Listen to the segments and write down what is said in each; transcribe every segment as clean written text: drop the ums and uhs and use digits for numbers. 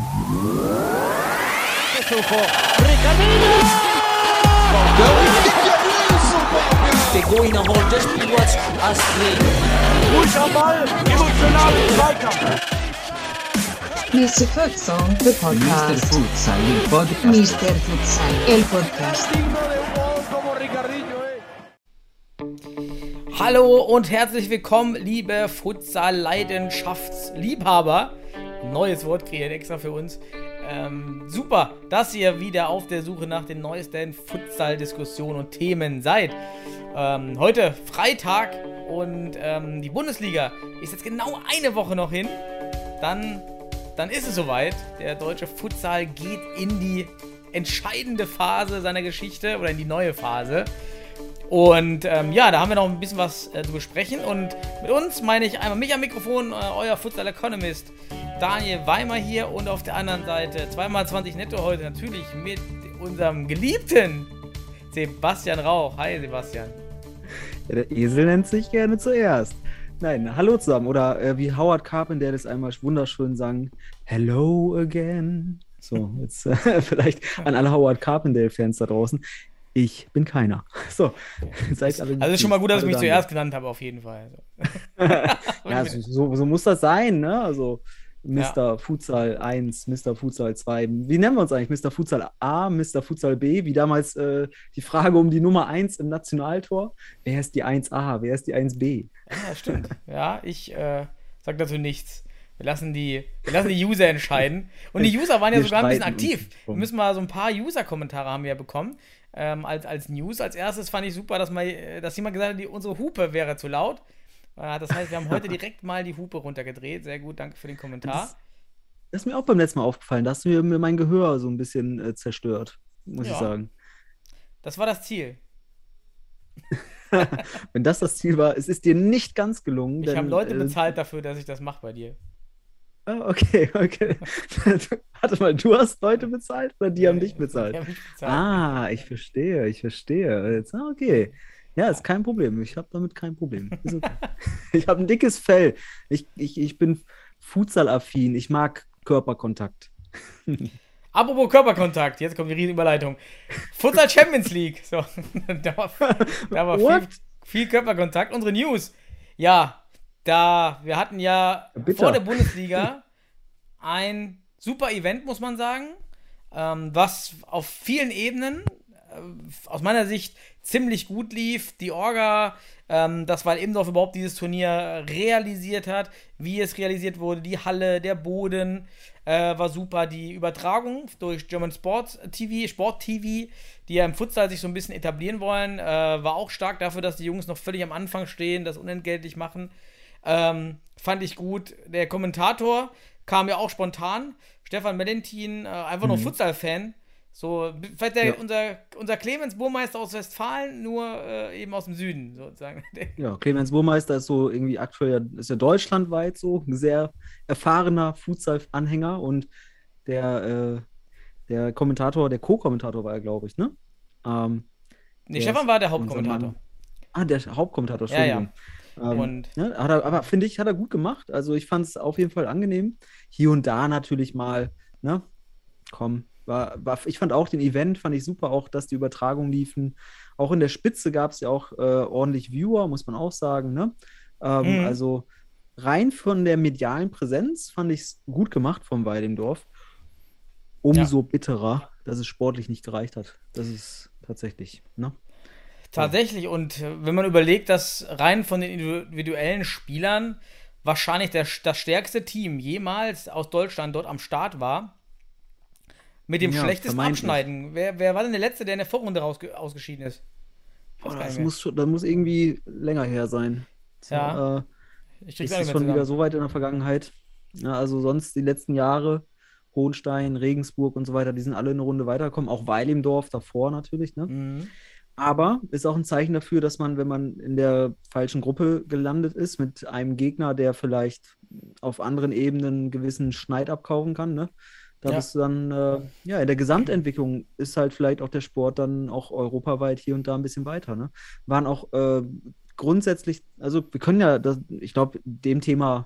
They're going to hold, just watch us play. Ruhig am Ball, emotional Zweikampf. Mr. Futsal, the podcast. Mr. Futsal, el podcast. Hallo und herzlich willkommen, liebe Futsal-Leidenschaftsliebhaber. Neues Wort kreiert extra für uns. Super, dass ihr wieder auf der Suche nach den neuesten Futsal-Diskussionen und Themen seid. Heute Freitag und die Bundesliga ist jetzt genau eine Woche noch hin. Dann ist es soweit. Der deutsche Futsal geht in die entscheidende Phase seiner Geschichte oder in die neue Phase. Und da haben wir noch ein bisschen was zu besprechen. Und mit uns meine ich einmal mich am Mikrofon, euer Futsal-Economist Daniel Weimer hier. Und auf der anderen Seite 2x20 netto heute natürlich mit unserem geliebten Sebastian Rauch. Hi Sebastian. Ja, der Esel nennt sich gerne zuerst. Nein, hallo zusammen. Oder wie Howard Carpendale das einmal wunderschön sang, Hello again. So, jetzt vielleicht an alle Howard Carpendale-Fans da draußen. Ich bin keiner. So, seid alle. Also ist schon mal gut, dass ich mich zuerst genannt habe, auf jeden Fall. Ja, so muss das sein, ne? Also Mr. Futsal 1, Mr. Futsal 2. Wie nennen wir uns eigentlich? Mr. Futsal A, Mr. Futsal B? Wie damals die Frage um die Nummer 1 im Nationaltor. Wer ist die 1A? Wer ist die 1B? Ja, stimmt. Ja, ich sag dazu nichts. Wir lassen die User entscheiden. Und die User waren ja sogar ein bisschen aktiv. Wir müssen mal so ein paar User-Kommentare haben wir ja bekommen. Als News. Als erstes fand ich super, dass jemand gesagt hat, unsere Hupe wäre zu laut. Das heißt, wir haben heute direkt mal die Hupe runtergedreht. Sehr gut, danke für den Kommentar. Das ist mir auch beim letzten Mal aufgefallen. Da hast du mir mein Gehör so ein bisschen zerstört, muss ich sagen. Das war das Ziel. Wenn das Ziel war, es ist dir nicht ganz gelungen. Ich habe Leute bezahlt dafür, dass ich das mache bei dir. Okay. Warte mal, du hast Leute bezahlt oder die haben dich bezahlt? Die haben mich bezahlt. Ich verstehe. Jetzt, okay. Ja, ist kein Problem. Ich habe damit kein Problem. Ist okay. Ich habe ein dickes Fell. Ich bin Futsal-affin. Ich mag Körperkontakt. Apropos Körperkontakt, jetzt kommt die riesen Überleitung. Futsal Champions League. So, da war viel Körperkontakt. Unsere News. Ja, wir hatten ja vor der Bundesliga ein super Event, muss man sagen, was auf vielen Ebenen aus meiner Sicht ziemlich gut lief. Die Orga, das Weil-Ebendorf überhaupt dieses Turnier realisiert hat, wie es realisiert wurde, die Halle, der Boden, war super. Die Übertragung durch German Sport TV, die ja im Futsal sich so ein bisschen etablieren wollen, war auch stark dafür, dass die Jungs noch völlig am Anfang stehen, das unentgeltlich machen. Fand ich gut. Der Kommentator kam ja auch spontan. Stefan Melentin, einfach nur Futsal-Fan. So, vielleicht unser Clemens Burmeister aus Westfalen, nur eben aus dem Süden, sozusagen. Ja, Clemens Burmeister ist so irgendwie aktuell, ist ja deutschlandweit so ein sehr erfahrener Futsal-Anhänger und der Kommentator, der Co-Kommentator war er, glaube ich, ne? Stefan war der Hauptkommentator. Der Hauptkommentator, Entschuldigung. Ja. Aber finde ich, hat er gut gemacht. Also ich fand es auf jeden Fall angenehm. Hier und da natürlich mal, ne? Ich fand auch den Event, fand ich super, auch dass die Übertragungen liefen. Auch in der Spitze gab es ja auch ordentlich Viewer, muss man auch sagen, ne? Also rein von der medialen Präsenz fand ich es gut gemacht vom Weil-Ebendorf. Umso bitterer, dass es sportlich nicht gereicht hat. Das ist tatsächlich, ne? Tatsächlich, und wenn man überlegt, dass rein von den individuellen Spielern wahrscheinlich das stärkste Team jemals aus Deutschland dort am Start war, mit dem schlechtesten Abschneiden. Wer war denn der Letzte, der in der Vorrunde ausgeschieden ist? Das muss irgendwie länger her sein. Ja. Ist schon wieder so weit in der Vergangenheit. Ja, also sonst die letzten Jahre, Hohenstein, Regensburg und so weiter, die sind alle eine Runde weitergekommen, auch Weil-Ebendorf davor natürlich, ne? Mhm. Aber ist auch ein Zeichen dafür, dass man, wenn man in der falschen Gruppe gelandet ist, mit einem Gegner, der vielleicht auf anderen Ebenen einen gewissen Schneid abkaufen kann, ne? Da bist du dann, in der Gesamtentwicklung ist halt vielleicht auch der Sport dann auch europaweit hier und da ein bisschen weiter, ne? Waren auch grundsätzlich, also wir können ja, ich glaube, dem Thema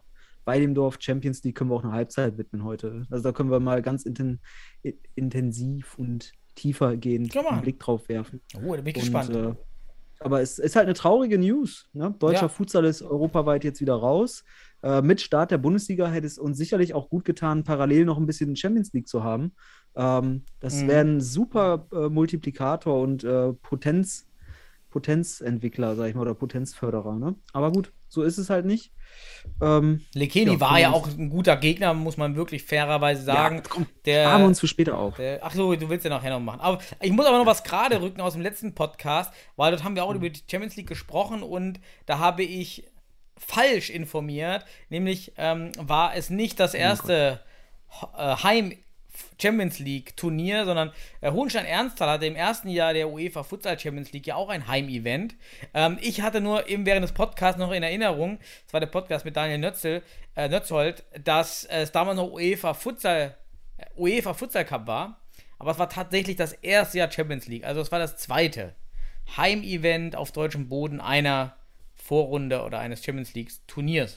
Weidemdorf Champions League können wir auch eine Halbzeit widmen heute. Also da können wir mal ganz intensiv und tiefergehend einen Blick drauf werfen. Oh, da bin ich gespannt. Aber es ist halt eine traurige News. Ne? Deutscher Futsal ist europaweit jetzt wieder raus. Mit Start der Bundesliga hätte es uns sicherlich auch gut getan, parallel noch ein bisschen Champions League zu haben. Das wäre ein super Multiplikator und Potenzentwickler, sag ich mal, oder Potenzförderer. Ne? Aber gut, so ist es halt nicht. Lekeni war ja auch ein guter Gegner, muss man wirklich fairerweise sagen. Haben wir uns für später auf. Ach so, du willst ja nachher noch machen. Aber ich muss aber noch was gerade rücken aus dem letzten Podcast, weil dort haben wir auch über die Champions League gesprochen und da habe ich falsch informiert. Nämlich war es nicht das erste Heim-Champions League-Turnier, sondern Hohenstein-Ernsthal hatte im ersten Jahr der UEFA Futsal Champions League ja auch ein Heim-Event. Ich hatte nur eben während des Podcasts noch in Erinnerung, das war der Podcast mit Daniel Nötzold, dass es damals noch UEFA Futsal Cup war, aber es war tatsächlich das erste Jahr Champions League, also es war das zweite Heim-Event auf deutschem Boden einer Vorrunde oder eines Champions League-Turniers.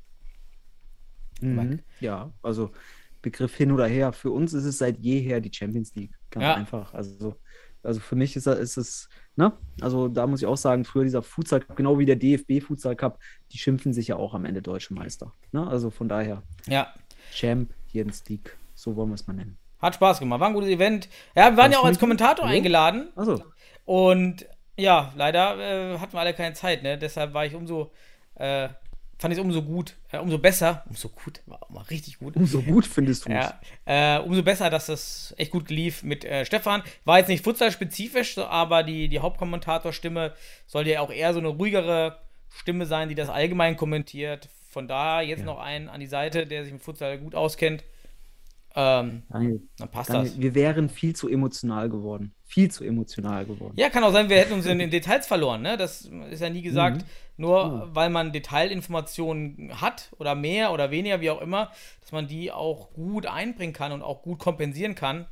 Ja, also Begriff hin oder her. Für uns ist es seit jeher die Champions League. Ganz einfach. Also für mich ist es, ne? Also da muss ich auch sagen, früher dieser Futsal Cup, genau wie der DFB Futsal Cup, die schimpfen sich ja auch am Ende Deutsche Meister. Ne? Also von daher. Ja. Champions League, so wollen wir es mal nennen. Hat Spaß gemacht, war ein gutes Event. Ja, wir waren ja auch als Kommentator eingeladen. Achso. Und ja, leider hatten wir alle keine Zeit, ne? Deshalb war ich fand ich es umso besser, war auch mal richtig gut. Umso gut findest du es. Ja, umso besser, dass das echt gut lief mit Stefan. War jetzt nicht futsal-spezifisch, aber die Hauptkommentatorstimme sollte ja auch eher so eine ruhigere Stimme sein, die das allgemein kommentiert. Von daher jetzt noch einen an die Seite, der sich mit Futsal gut auskennt. Dann passt das. Wir wären viel zu emotional geworden. Ja, kann auch sein, wir hätten uns in den Details verloren, ne? Das ist ja nie gesagt, nur weil man Detailinformationen hat oder mehr oder weniger, wie auch immer, dass man die auch gut einbringen kann und auch gut kompensieren kann.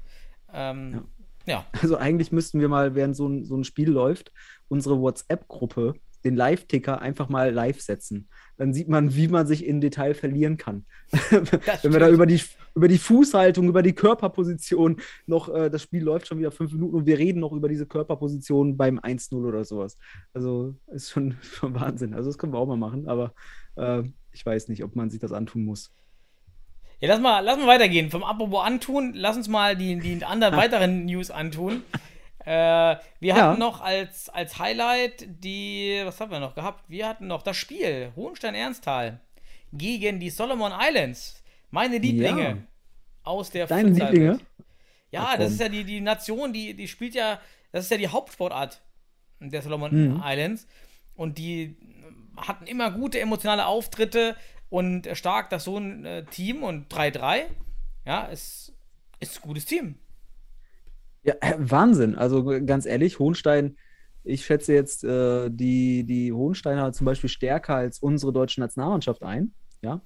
Ja. Also eigentlich müssten wir mal, während so ein Spiel läuft, unsere WhatsApp-Gruppe, den Live-Ticker einfach mal live setzen. Dann sieht man, wie man sich in Detail verlieren kann. Wenn wir da über die Fußhaltung, über die Körperposition noch, das Spiel läuft schon wieder 5 Minuten und wir reden noch über diese Körperposition beim 1-0 oder sowas. Also ist schon Wahnsinn. Also das können wir auch mal machen, aber ich weiß nicht, ob man sich das antun muss. Ja, lass mal weitergehen. Vom Apropos antun, lass uns mal die anderen weiteren News antun. Wir hatten noch als Highlight was haben wir noch gehabt? Wir hatten noch das Spiel Hohenstein-Ernsthal gegen die Solomon Islands. Meine Lieblinge aus der Deine Lieblinge? Ja, das ist ja die Nation, die spielt ja, das ist ja die Hauptsportart der Solomon Islands. Und die hatten immer gute emotionale Auftritte und stark das so ein Team und 3-3. Ja, ist ein gutes Team. Ja, Wahnsinn. Also ganz ehrlich, Hohenstein, ich schätze jetzt die Hohensteiner zum Beispiel stärker als unsere deutsche Nationalmannschaft ein. Ja.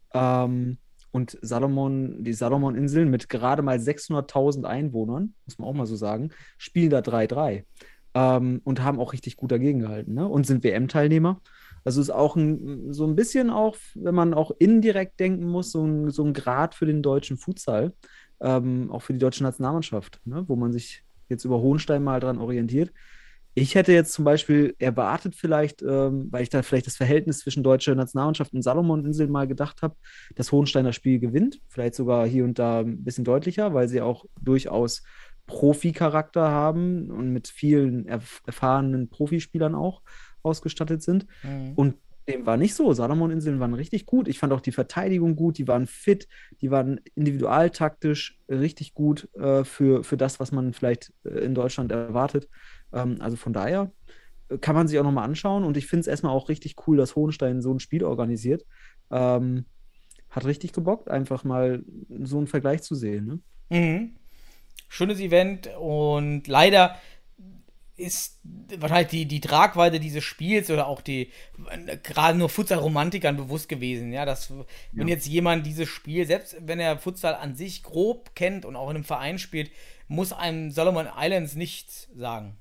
Und die Salomon-Inseln mit gerade mal 600.000 Einwohnern, muss man auch mal so sagen, spielen da 3-3 und haben auch richtig gut dagegen gehalten, ne? Und sind WM-Teilnehmer. Also ist auch so ein bisschen auch, wenn man auch indirekt denken muss, so ein Grad für den deutschen Futsal. Auch für die deutsche Nationalmannschaft, ne, wo man sich jetzt über Hohenstein mal dran orientiert. Ich hätte jetzt zum Beispiel erwartet vielleicht, weil ich da vielleicht das Verhältnis zwischen deutscher Nationalmannschaft und Salomon-Inseln mal gedacht habe, dass Hohenstein das Spiel gewinnt, vielleicht sogar hier und da ein bisschen deutlicher, weil sie auch durchaus Profi-Charakter haben und mit vielen erfahrenen Profispielern auch ausgestattet sind. Und dem war nicht so. Salomon-Inseln waren richtig gut. Ich fand auch die Verteidigung gut. Die waren fit. Die waren individualtaktisch richtig gut für das, was man vielleicht in Deutschland erwartet. Also von daher kann man sich auch nochmal anschauen. Und ich finde es erstmal auch richtig cool, dass Hohenstein so ein Spiel organisiert. Hat richtig gebockt, einfach mal so einen Vergleich zu sehen. Ne? Schönes Event und leider ist wahrscheinlich die Tragweite dieses Spiels oder auch gerade nur Futsal-Romantikern bewusst gewesen, ja, dass wenn jetzt jemand dieses Spiel, selbst wenn er Futsal an sich grob kennt und auch in einem Verein spielt, muss einem Solomon Islands nichts sagen.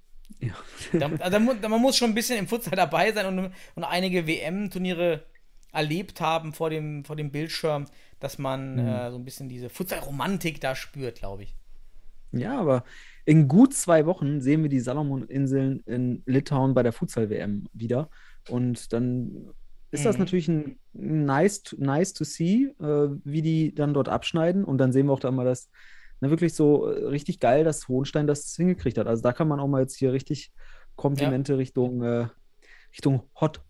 Ja. Man muss schon ein bisschen im Futsal dabei sein und einige WM-Turniere erlebt haben vor dem Bildschirm, dass man so ein bisschen diese Futsal-Romantik da spürt, glaube ich. Ja, aber in gut 2 Wochen sehen wir die Salomoninseln in Litauen bei der Futsal-WM wieder. Und dann ist das natürlich ein nice to see, wie die dann dort abschneiden. Und dann sehen wir auch da mal das, wirklich so richtig geil, dass Hohenstein das hingekriegt hat. Also da kann man auch mal jetzt hier richtig Komplimente Richtung Hot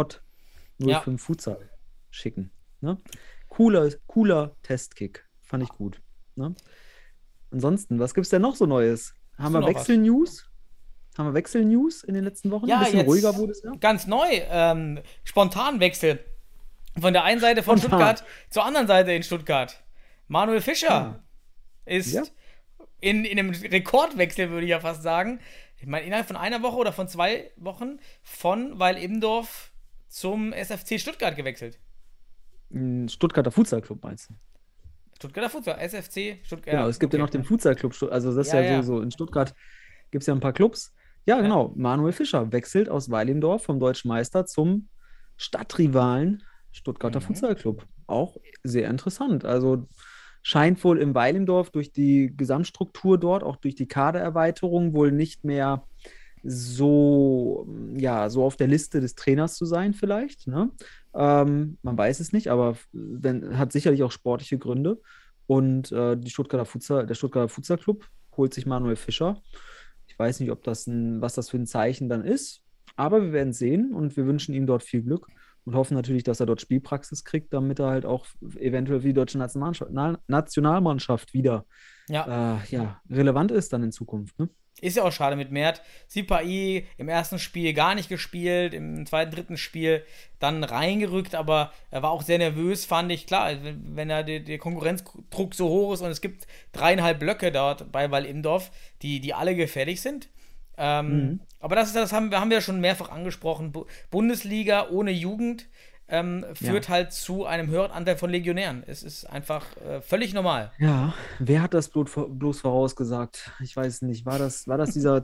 05 Futsal schicken. Ne? Cooler Testkick. Fand ich gut. Ne? Ansonsten, was gibt es denn noch so Neues? Haben wir Wechsel-News? Haben wir Wechsel-News in den letzten Wochen? Ja, ein bisschen jetzt ruhiger wurde es ja. Ganz neu. Spontanwechsel. Von der einen Seite von Stuttgart zur anderen Seite in Stuttgart. Manuel Fischer ist in einem Rekordwechsel, würde ich ja fast sagen. Ich meine, innerhalb von einer Woche oder von 2 Wochen von Weil-Immendorf zum SFC Stuttgart gewechselt. Stuttgarter Futsal-Club meinst du? Stuttgarter Futsal, SFC Stuttgart. Genau, es gibt ja noch den Futsal-Club. Also das ist ja so. In Stuttgart gibt es ja ein paar Clubs. Ja, genau. Manuel Fischer wechselt aus Weil-Immendorf vom Deutschen Meister zum Stadtrivalen Stuttgarter Futsal-Club. Auch sehr interessant. Also scheint wohl im Weil-Immendorf durch die Gesamtstruktur dort, auch durch die Kadererweiterung, wohl nicht mehr so auf der Liste des Trainers zu sein vielleicht. Ne? Man weiß es nicht, aber hat sicherlich auch sportliche Gründe. Und der Stuttgarter Futsal-Club holt sich Manuel Fischer. Ich weiß nicht, was das für ein Zeichen dann ist, aber wir werden sehen und wir wünschen ihm dort viel Glück und hoffen natürlich, dass er dort Spielpraxis kriegt, damit er halt auch eventuell für die deutsche Nationalmannschaft wieder relevant ist dann in Zukunft. Ne? Ist ja auch schade mit Mert. Sipahi im ersten Spiel gar nicht gespielt, im zweiten, dritten Spiel dann reingerückt, aber er war auch sehr nervös, fand ich. Klar, wenn der Konkurrenzdruck so hoch ist und es gibt 3,5 Blöcke dort bei Weil-Immendorf, die alle gefährlich sind. Aber das haben wir ja schon mehrfach angesprochen. Bundesliga ohne Jugend führt halt zu einem höheren Anteil von Legionären. Es ist einfach völlig normal. Ja, wer hat das bloß vorausgesagt? Ich weiß nicht. War das dieser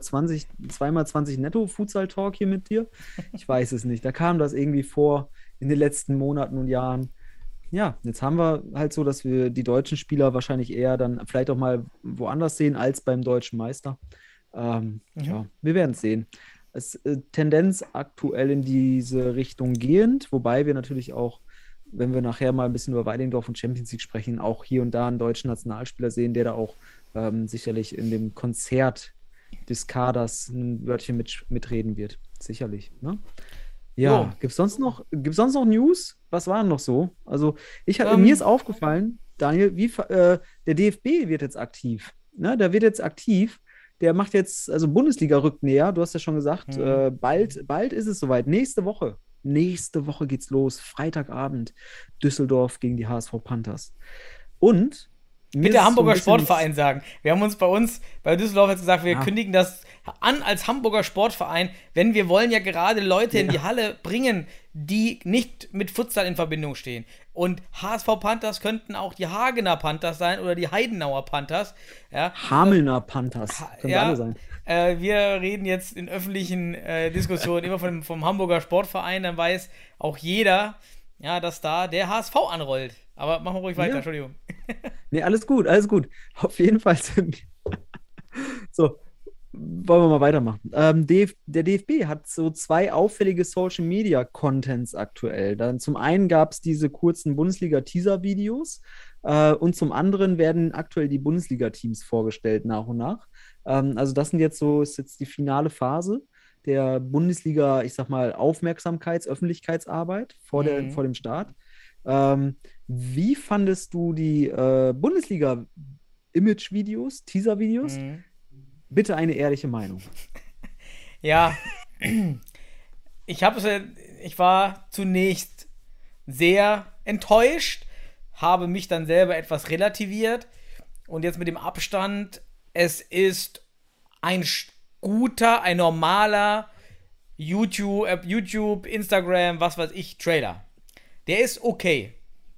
2x20 Netto-Futsal-Talk hier mit dir? Ich weiß es nicht. Da kam das irgendwie vor in den letzten Monaten und Jahren. Ja, jetzt haben wir halt so, dass wir die deutschen Spieler wahrscheinlich eher dann vielleicht auch mal woanders sehen als beim deutschen Meister. Ja, wir werden es sehen. Tendenz aktuell in diese Richtung gehend, wobei wir natürlich auch, wenn wir nachher mal ein bisschen über Weidendorf und Champions League sprechen, auch hier und da einen deutschen Nationalspieler sehen, der da auch sicherlich in dem Konzert des Kaders ein Wörtchen mitreden wird. Sicherlich. Ne? Ja, gibt's sonst noch News? Was war denn noch so? Also mir ist aufgefallen, Daniel, der DFB wird jetzt aktiv. Ne? Der wird jetzt aktiv. Der macht jetzt, also Bundesliga rückt näher, du hast ja schon gesagt, bald ist es soweit. Nächste Woche geht's los, Freitagabend, Düsseldorf gegen die HSV Panthers. Und mit der Hamburger Sportverein sagen. Wir haben uns bei Düsseldorf jetzt gesagt, wir kündigen das an als Hamburger Sportverein, wenn wir wollen ja gerade Leute in die Halle bringen, die nicht mit Futsal in Verbindung stehen. Und HSV Panthers könnten auch die Hagener Panthers sein oder die Heidenauer Panthers. Ja. Hamelner Panthers können alle sein. Wir reden jetzt in öffentlichen Diskussionen immer vom Hamburger Sportverein, dann weiß auch jeder, dass da der HSV anrollt. Aber machen wir ruhig weiter, Entschuldigung. Nee, alles gut. Auf jeden Fall sind wir. So, wollen wir mal weitermachen. Der DFB hat so 2 auffällige Social-Media-Contents aktuell. Dann zum einen gab es diese kurzen Bundesliga-Teaser-Videos und zum anderen werden aktuell die Bundesliga-Teams vorgestellt nach und nach. Also das ist jetzt die finale Phase der Bundesliga, ich sag mal, Öffentlichkeitsarbeit vor dem Start. Wie fandest du die Bundesliga-Image-Videos, Teaser-Videos? Bitte eine ehrliche Meinung. Ja, ich war zunächst sehr enttäuscht, habe mich dann selber etwas relativiert und jetzt mit dem Abstand, es ist ein normaler YouTube, Instagram, was weiß ich, Trailer. Der ist okay.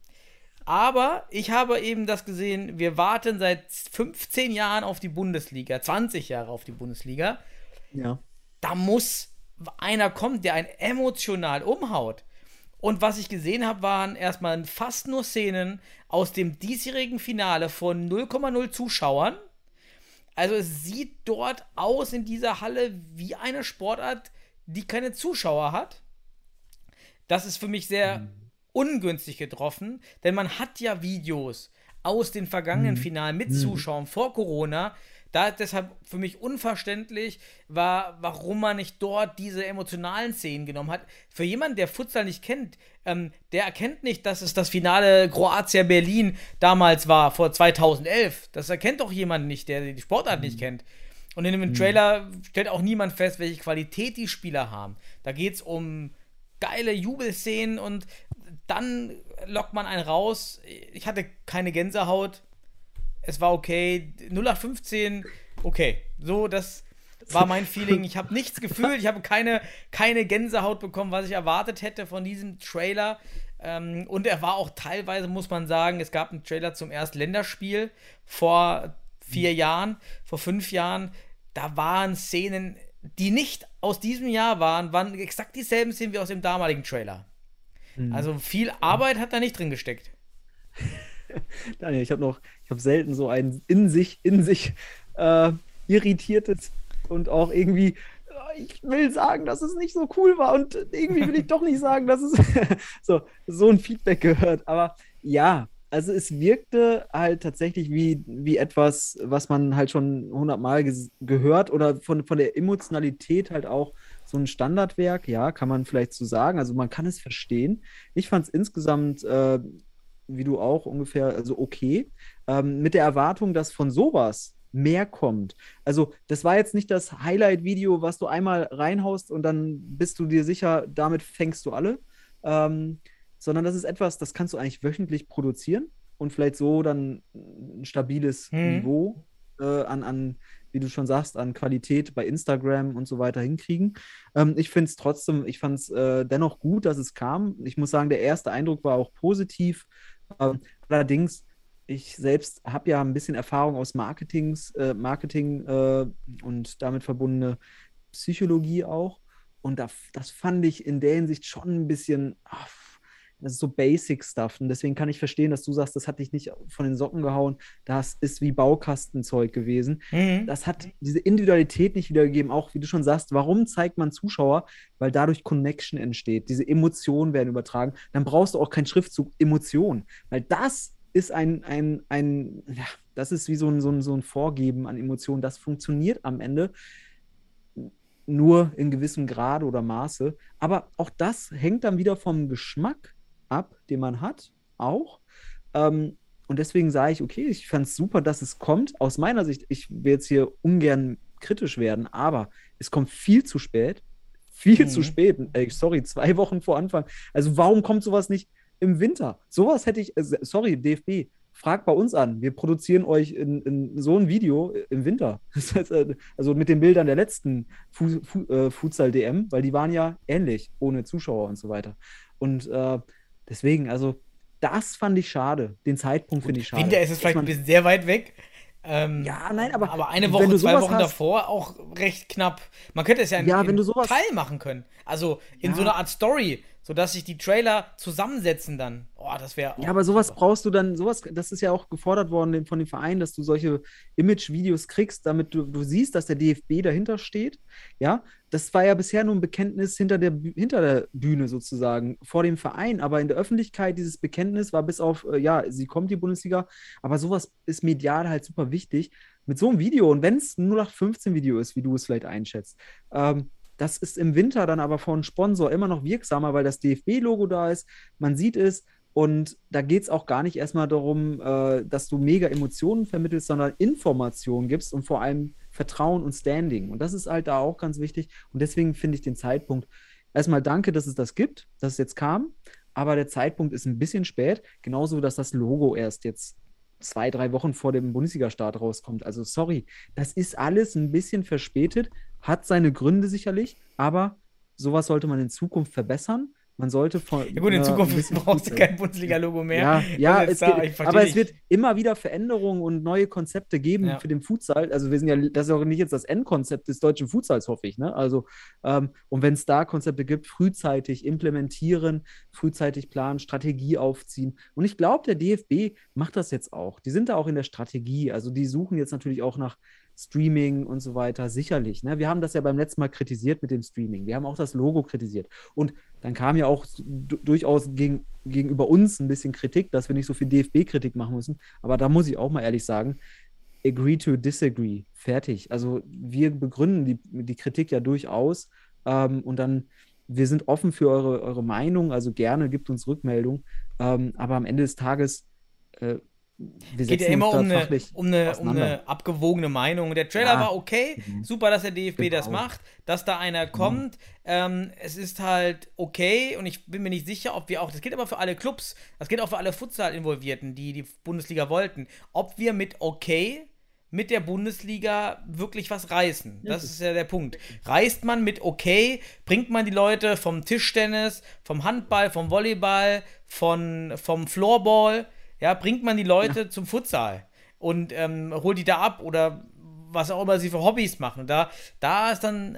Aber ich habe eben das gesehen, wir warten seit 15 Jahren auf die Bundesliga, 20 Jahre auf die Bundesliga. Ja. Da muss einer kommen, der einen emotional umhaut. Und was ich gesehen habe, waren erstmal fast nur Szenen aus dem diesjährigen Finale von 0,0 Zuschauern. Also es sieht dort aus in dieser Halle wie eine Sportart, die keine Zuschauer hat. Das ist für mich sehr ungünstig getroffen, denn man hat ja Videos aus den vergangenen Finalen mit Zuschauern vor Corona. Da deshalb für mich unverständlich war, warum man nicht dort diese emotionalen Szenen genommen hat. Für jemanden, der Futsal nicht kennt, der erkennt nicht, dass es das Finale Kroatia-Berlin damals war, vor 2011. Das erkennt doch jemand nicht, der die Sportart nicht kennt. Und in dem Trailer stellt auch niemand fest, welche Qualität die Spieler haben. Da geht es um geile Jubelszenen und dann lockt man einen raus. Ich hatte keine Gänsehaut. Es war okay. 0815, okay. So, das war mein Feeling. Ich habe nichts gefühlt. Ich habe keine Gänsehaut bekommen, was ich erwartet hätte von diesem Trailer. Und er war auch teilweise, muss man sagen, es gab einen Trailer zum Erst-Länderspiel vor 4 Jahren, vor 5 Jahren. Da waren Szenen, die nicht aus diesem Jahr waren exakt dieselben Szenen wie aus dem damaligen Trailer. Also viel Arbeit hat da nicht drin gesteckt. Daniel, ich habe selten so ein in sich irritiertes und auch irgendwie, ich will sagen, dass es nicht so cool war und irgendwie will ich doch nicht sagen, dass es so ein Feedback gehört. Aber ja, also es wirkte halt tatsächlich wie etwas, was man halt schon 100-mal gehört oder von der Emotionalität halt auch so ein Standardwerk, ja, kann man vielleicht so sagen. Also man kann es verstehen. Ich fand es insgesamt wie du auch ungefähr, also okay, mit der Erwartung, dass von sowas mehr kommt. Also das war jetzt nicht das Highlight-Video, was du einmal reinhaust und dann bist du dir sicher, damit fängst du alle, sondern das ist etwas, das kannst du eigentlich wöchentlich produzieren und vielleicht so dann ein stabiles Niveau an, wie du schon sagst, an Qualität bei Instagram und so weiter hinkriegen. Ich finde es trotzdem, ich fand es dennoch gut, dass es kam. Ich muss sagen, der erste Eindruck war auch positiv. Allerdings, ich selbst habe ja ein bisschen Erfahrung aus Marketing und damit verbundene Psychologie auch. Und das fand ich in der Hinsicht schon ein bisschen, das ist so Basic-Stuff. Und deswegen kann ich verstehen, dass du sagst, das hat dich nicht von den Socken gehauen. Das ist wie Baukastenzeug gewesen. Das hat diese Individualität nicht wiedergegeben. Auch, wie du schon sagst, warum zeigt man Zuschauer? Weil dadurch Connection entsteht. Diese Emotionen werden übertragen. Dann brauchst du auch keinen Schriftzug Emotion. Weil das ist das ist wie so ein Vorgeben an Emotionen. Das funktioniert am Ende nur in gewissem Grade oder Maße. Aber auch das hängt dann wieder vom Geschmack ab, den man hat, auch. Und deswegen sage ich, okay, ich fand es super, dass es kommt. Aus meiner Sicht, ich will jetzt hier ungern kritisch werden, aber es kommt viel zu spät. Viel zu spät. Sorry, 2 Wochen vor Anfang. Also warum kommt sowas nicht im Winter? Sowas hätte ich, sorry, DFB, fragt bei uns an. Wir produzieren euch in so ein Video im Winter. Das heißt, also mit den Bildern der letzten Futsal-DM, weil die waren ja ähnlich, ohne Zuschauer und so weiter. Und deswegen, also das fand ich schade. Den Zeitpunkt finde ich schade. Winter ist es vielleicht ein bisschen sehr weit weg. Ja, nein, aber eine Woche, 2 Wochen davor auch recht knapp. Man könnte es ja in Teil machen können. Also in so einer Art Story, sodass sich die Trailer zusammensetzen dann. Oh, das wäre. Ja, aber sowas brauchst du dann, das ist ja auch gefordert worden von dem Verein, dass du solche Image-Videos kriegst, damit du siehst, dass der DFB dahinter steht. Ja, das war ja bisher nur ein Bekenntnis hinter der Bühne sozusagen, vor dem Verein. Aber in der Öffentlichkeit, dieses Bekenntnis war bis auf, sie kommt die Bundesliga, aber sowas ist medial halt super wichtig. Mit so einem Video, und wenn es ein 0815-Video ist, wie du es vielleicht einschätzt, das ist im Winter dann aber von Sponsor immer noch wirksamer, weil das DFB-Logo da ist, man sieht es und da geht es auch gar nicht erstmal darum, dass du mega Emotionen vermittelst, sondern Informationen gibst und vor allem Vertrauen und Standing. Und das ist halt da auch ganz wichtig und deswegen finde ich den Zeitpunkt, erstmal danke, dass es das gibt, dass es jetzt kam, aber der Zeitpunkt ist ein bisschen spät, genauso, dass das Logo erst jetzt 2, 3 Wochen vor dem Bundesliga-Start rauskommt. Also sorry, das ist alles ein bisschen verspätet, hat seine Gründe sicherlich, aber sowas sollte man in Zukunft verbessern. man sollte von. Ja gut, in Zukunft brauchst du kein Bundesliga-Logo mehr. Ja, aber es wird immer wieder Veränderungen und neue Konzepte geben für den Futsal. Also wir sind ja, das ist auch nicht jetzt das Endkonzept des deutschen Futsals, hoffe ich. Ne? Also, und wenn es da Konzepte gibt, frühzeitig implementieren, frühzeitig planen, Strategie aufziehen. Und ich glaube, der DFB macht das jetzt auch. Die sind da auch in der Strategie. Also die suchen jetzt natürlich auch nach Streaming und so weiter, sicherlich. Ne? Wir haben das ja beim letzten Mal kritisiert mit dem Streaming. Wir haben auch das Logo kritisiert. Und dann kam ja auch durchaus gegenüber uns ein bisschen Kritik, dass wir nicht so viel DFB-Kritik machen müssen. Aber da muss ich auch mal ehrlich sagen, agree to disagree. Fertig. Also wir begründen die Kritik ja durchaus. Und dann, wir sind offen für eure Meinung. Also gerne, gibt uns Rückmeldung. Aber am Ende des Tages geht ja immer um eine abgewogene Meinung. Der Trailer war okay, super, dass der DFB das macht, dass da einer kommt. Es ist halt okay und ich bin mir nicht sicher, ob wir auch, das gilt aber für alle Clubs, das gilt auch für alle Futsal-Involvierten, die Bundesliga wollten, ob wir mit der Bundesliga wirklich was reißen. Das ist ja der Punkt. Reißt man mit okay, bringt man die Leute vom Tischtennis, vom Handball, vom Volleyball, vom Floorball, ja, bringt man die Leute zum Futsal und holt die da ab oder was auch immer sie für Hobbys machen. Da ist dann,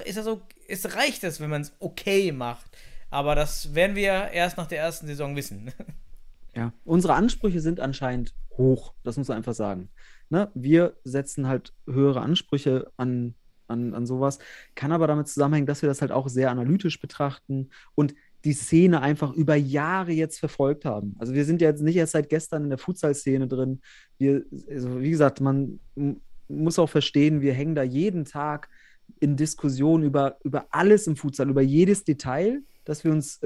reicht es, wenn man es okay macht. Aber das werden wir erst nach der ersten Saison wissen. Ja, unsere Ansprüche sind anscheinend hoch, das muss man einfach sagen. Ne? Wir setzen halt höhere Ansprüche an sowas, kann aber damit zusammenhängen, dass wir das halt auch sehr analytisch betrachten und die Szene einfach über Jahre jetzt verfolgt haben. Also wir sind ja jetzt nicht erst seit gestern in der Futsal-Szene drin. Also wie gesagt, man muss auch verstehen, wir hängen da jeden Tag in Diskussionen über alles im Futsal, über jedes Detail, dass wir uns,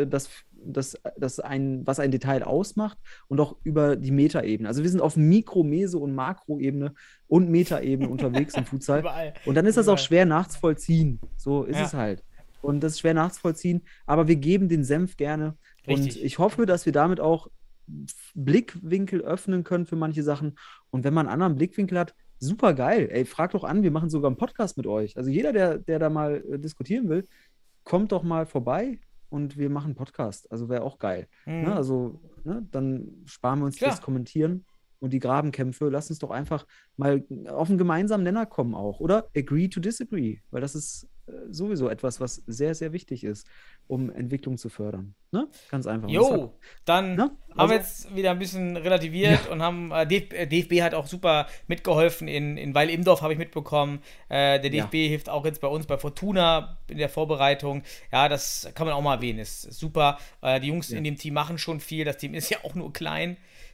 was ein Detail ausmacht und auch über die Metaebene. Also wir sind auf Mikro-, Meso- und Makroebene und Metaebene unterwegs im Futsal. Überall. Und dann ist das auch schwer nachzuvollziehen. So ist es halt. Und das ist schwer nachzuvollziehen, aber wir geben den Senf gerne. Richtig. Und ich hoffe, dass wir damit auch Blickwinkel öffnen können für manche Sachen. Und wenn man einen anderen Blickwinkel hat, super geil. Ey, fragt doch an, wir machen sogar einen Podcast mit euch. Also jeder, der da mal diskutieren will, kommt doch mal vorbei und wir machen einen Podcast. Also wäre auch geil. Ne? Also dann sparen wir uns das Kommentieren und die Grabenkämpfe. Lass uns doch einfach mal auf einen gemeinsamen Nenner kommen auch. Oder agree to disagree, weil das ist sowieso etwas, was sehr, sehr wichtig ist, um Entwicklung zu fördern. Ne? Ganz einfach. Dann haben wir jetzt wieder ein bisschen relativiert und haben, DFB hat auch super mitgeholfen in Weil-Imdorf, habe ich mitbekommen. Der DFB hilft auch jetzt bei uns bei Fortuna in der Vorbereitung. Ja, das kann man auch mal erwähnen, ist super. Die Jungs in dem Team machen schon viel, das Team ist ja auch nur klein.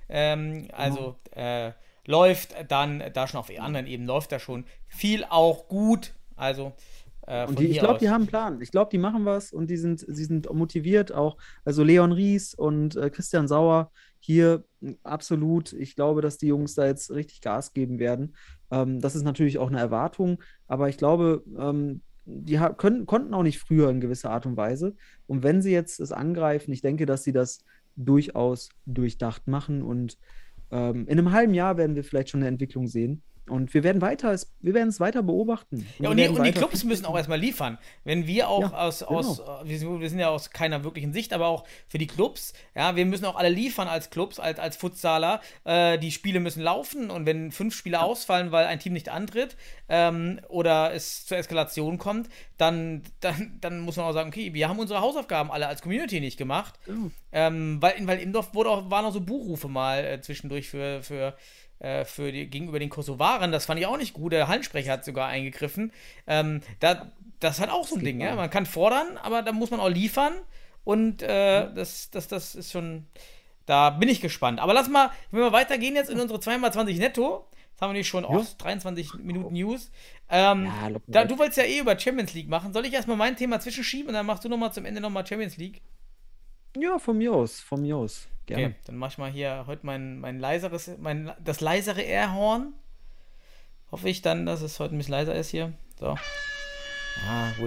Läuft dann, da schon auf anderen Ebenen läuft da schon viel auch gut, also und ich glaube, die haben einen Plan. Ich glaube, die machen was und sie sind motiviert auch. Also Leon Ries und Christian Sauer hier absolut. Ich glaube, dass die Jungs da jetzt richtig Gas geben werden. Das ist natürlich auch eine Erwartung, aber ich glaube, die konnten auch nicht früher in gewisser Art und Weise. Und wenn sie jetzt es angreifen, ich denke, dass sie das durchaus durchdacht machen und in einem halben Jahr werden wir vielleicht schon eine Entwicklung sehen. Und wir werden es weiter beobachten. Und die Clubs müssen auch erstmal liefern. Wenn wir auch wir sind ja aus keiner wirklichen Sicht, aber auch für die Clubs, ja, wir müssen auch alle liefern als Clubs, als Futsaler. Die Spiele müssen laufen und wenn 5 Spiele ausfallen, weil ein Team nicht antritt oder es zur Eskalation kommt, dann muss man auch sagen, okay, wir haben unsere Hausaufgaben alle als Community nicht gemacht. Weil in Imdorf waren auch so Buchrufe mal zwischendurch gegenüber den Kosovaren, das fand ich auch nicht gut. Der Hallensprecher hat sogar eingegriffen. Das hat auch so ein Ding, ja. Man kann fordern, aber da muss man auch liefern. Und das ist schon. Da bin ich gespannt. Aber wenn wir weitergehen jetzt in unsere 2x20 netto. Jetzt haben wir nicht schon 23 Minuten News. Du wolltest ja über Champions League machen. Soll ich erstmal mein Thema zwischenschieben und dann machst du nochmal zum Ende nochmal Champions League? Ja, von mir aus. Gerne. Okay, dann mach ich mal hier heute das leisere Airhorn. Hoffe ich dann, dass es heute ein bisschen leiser ist hier. So. Gut.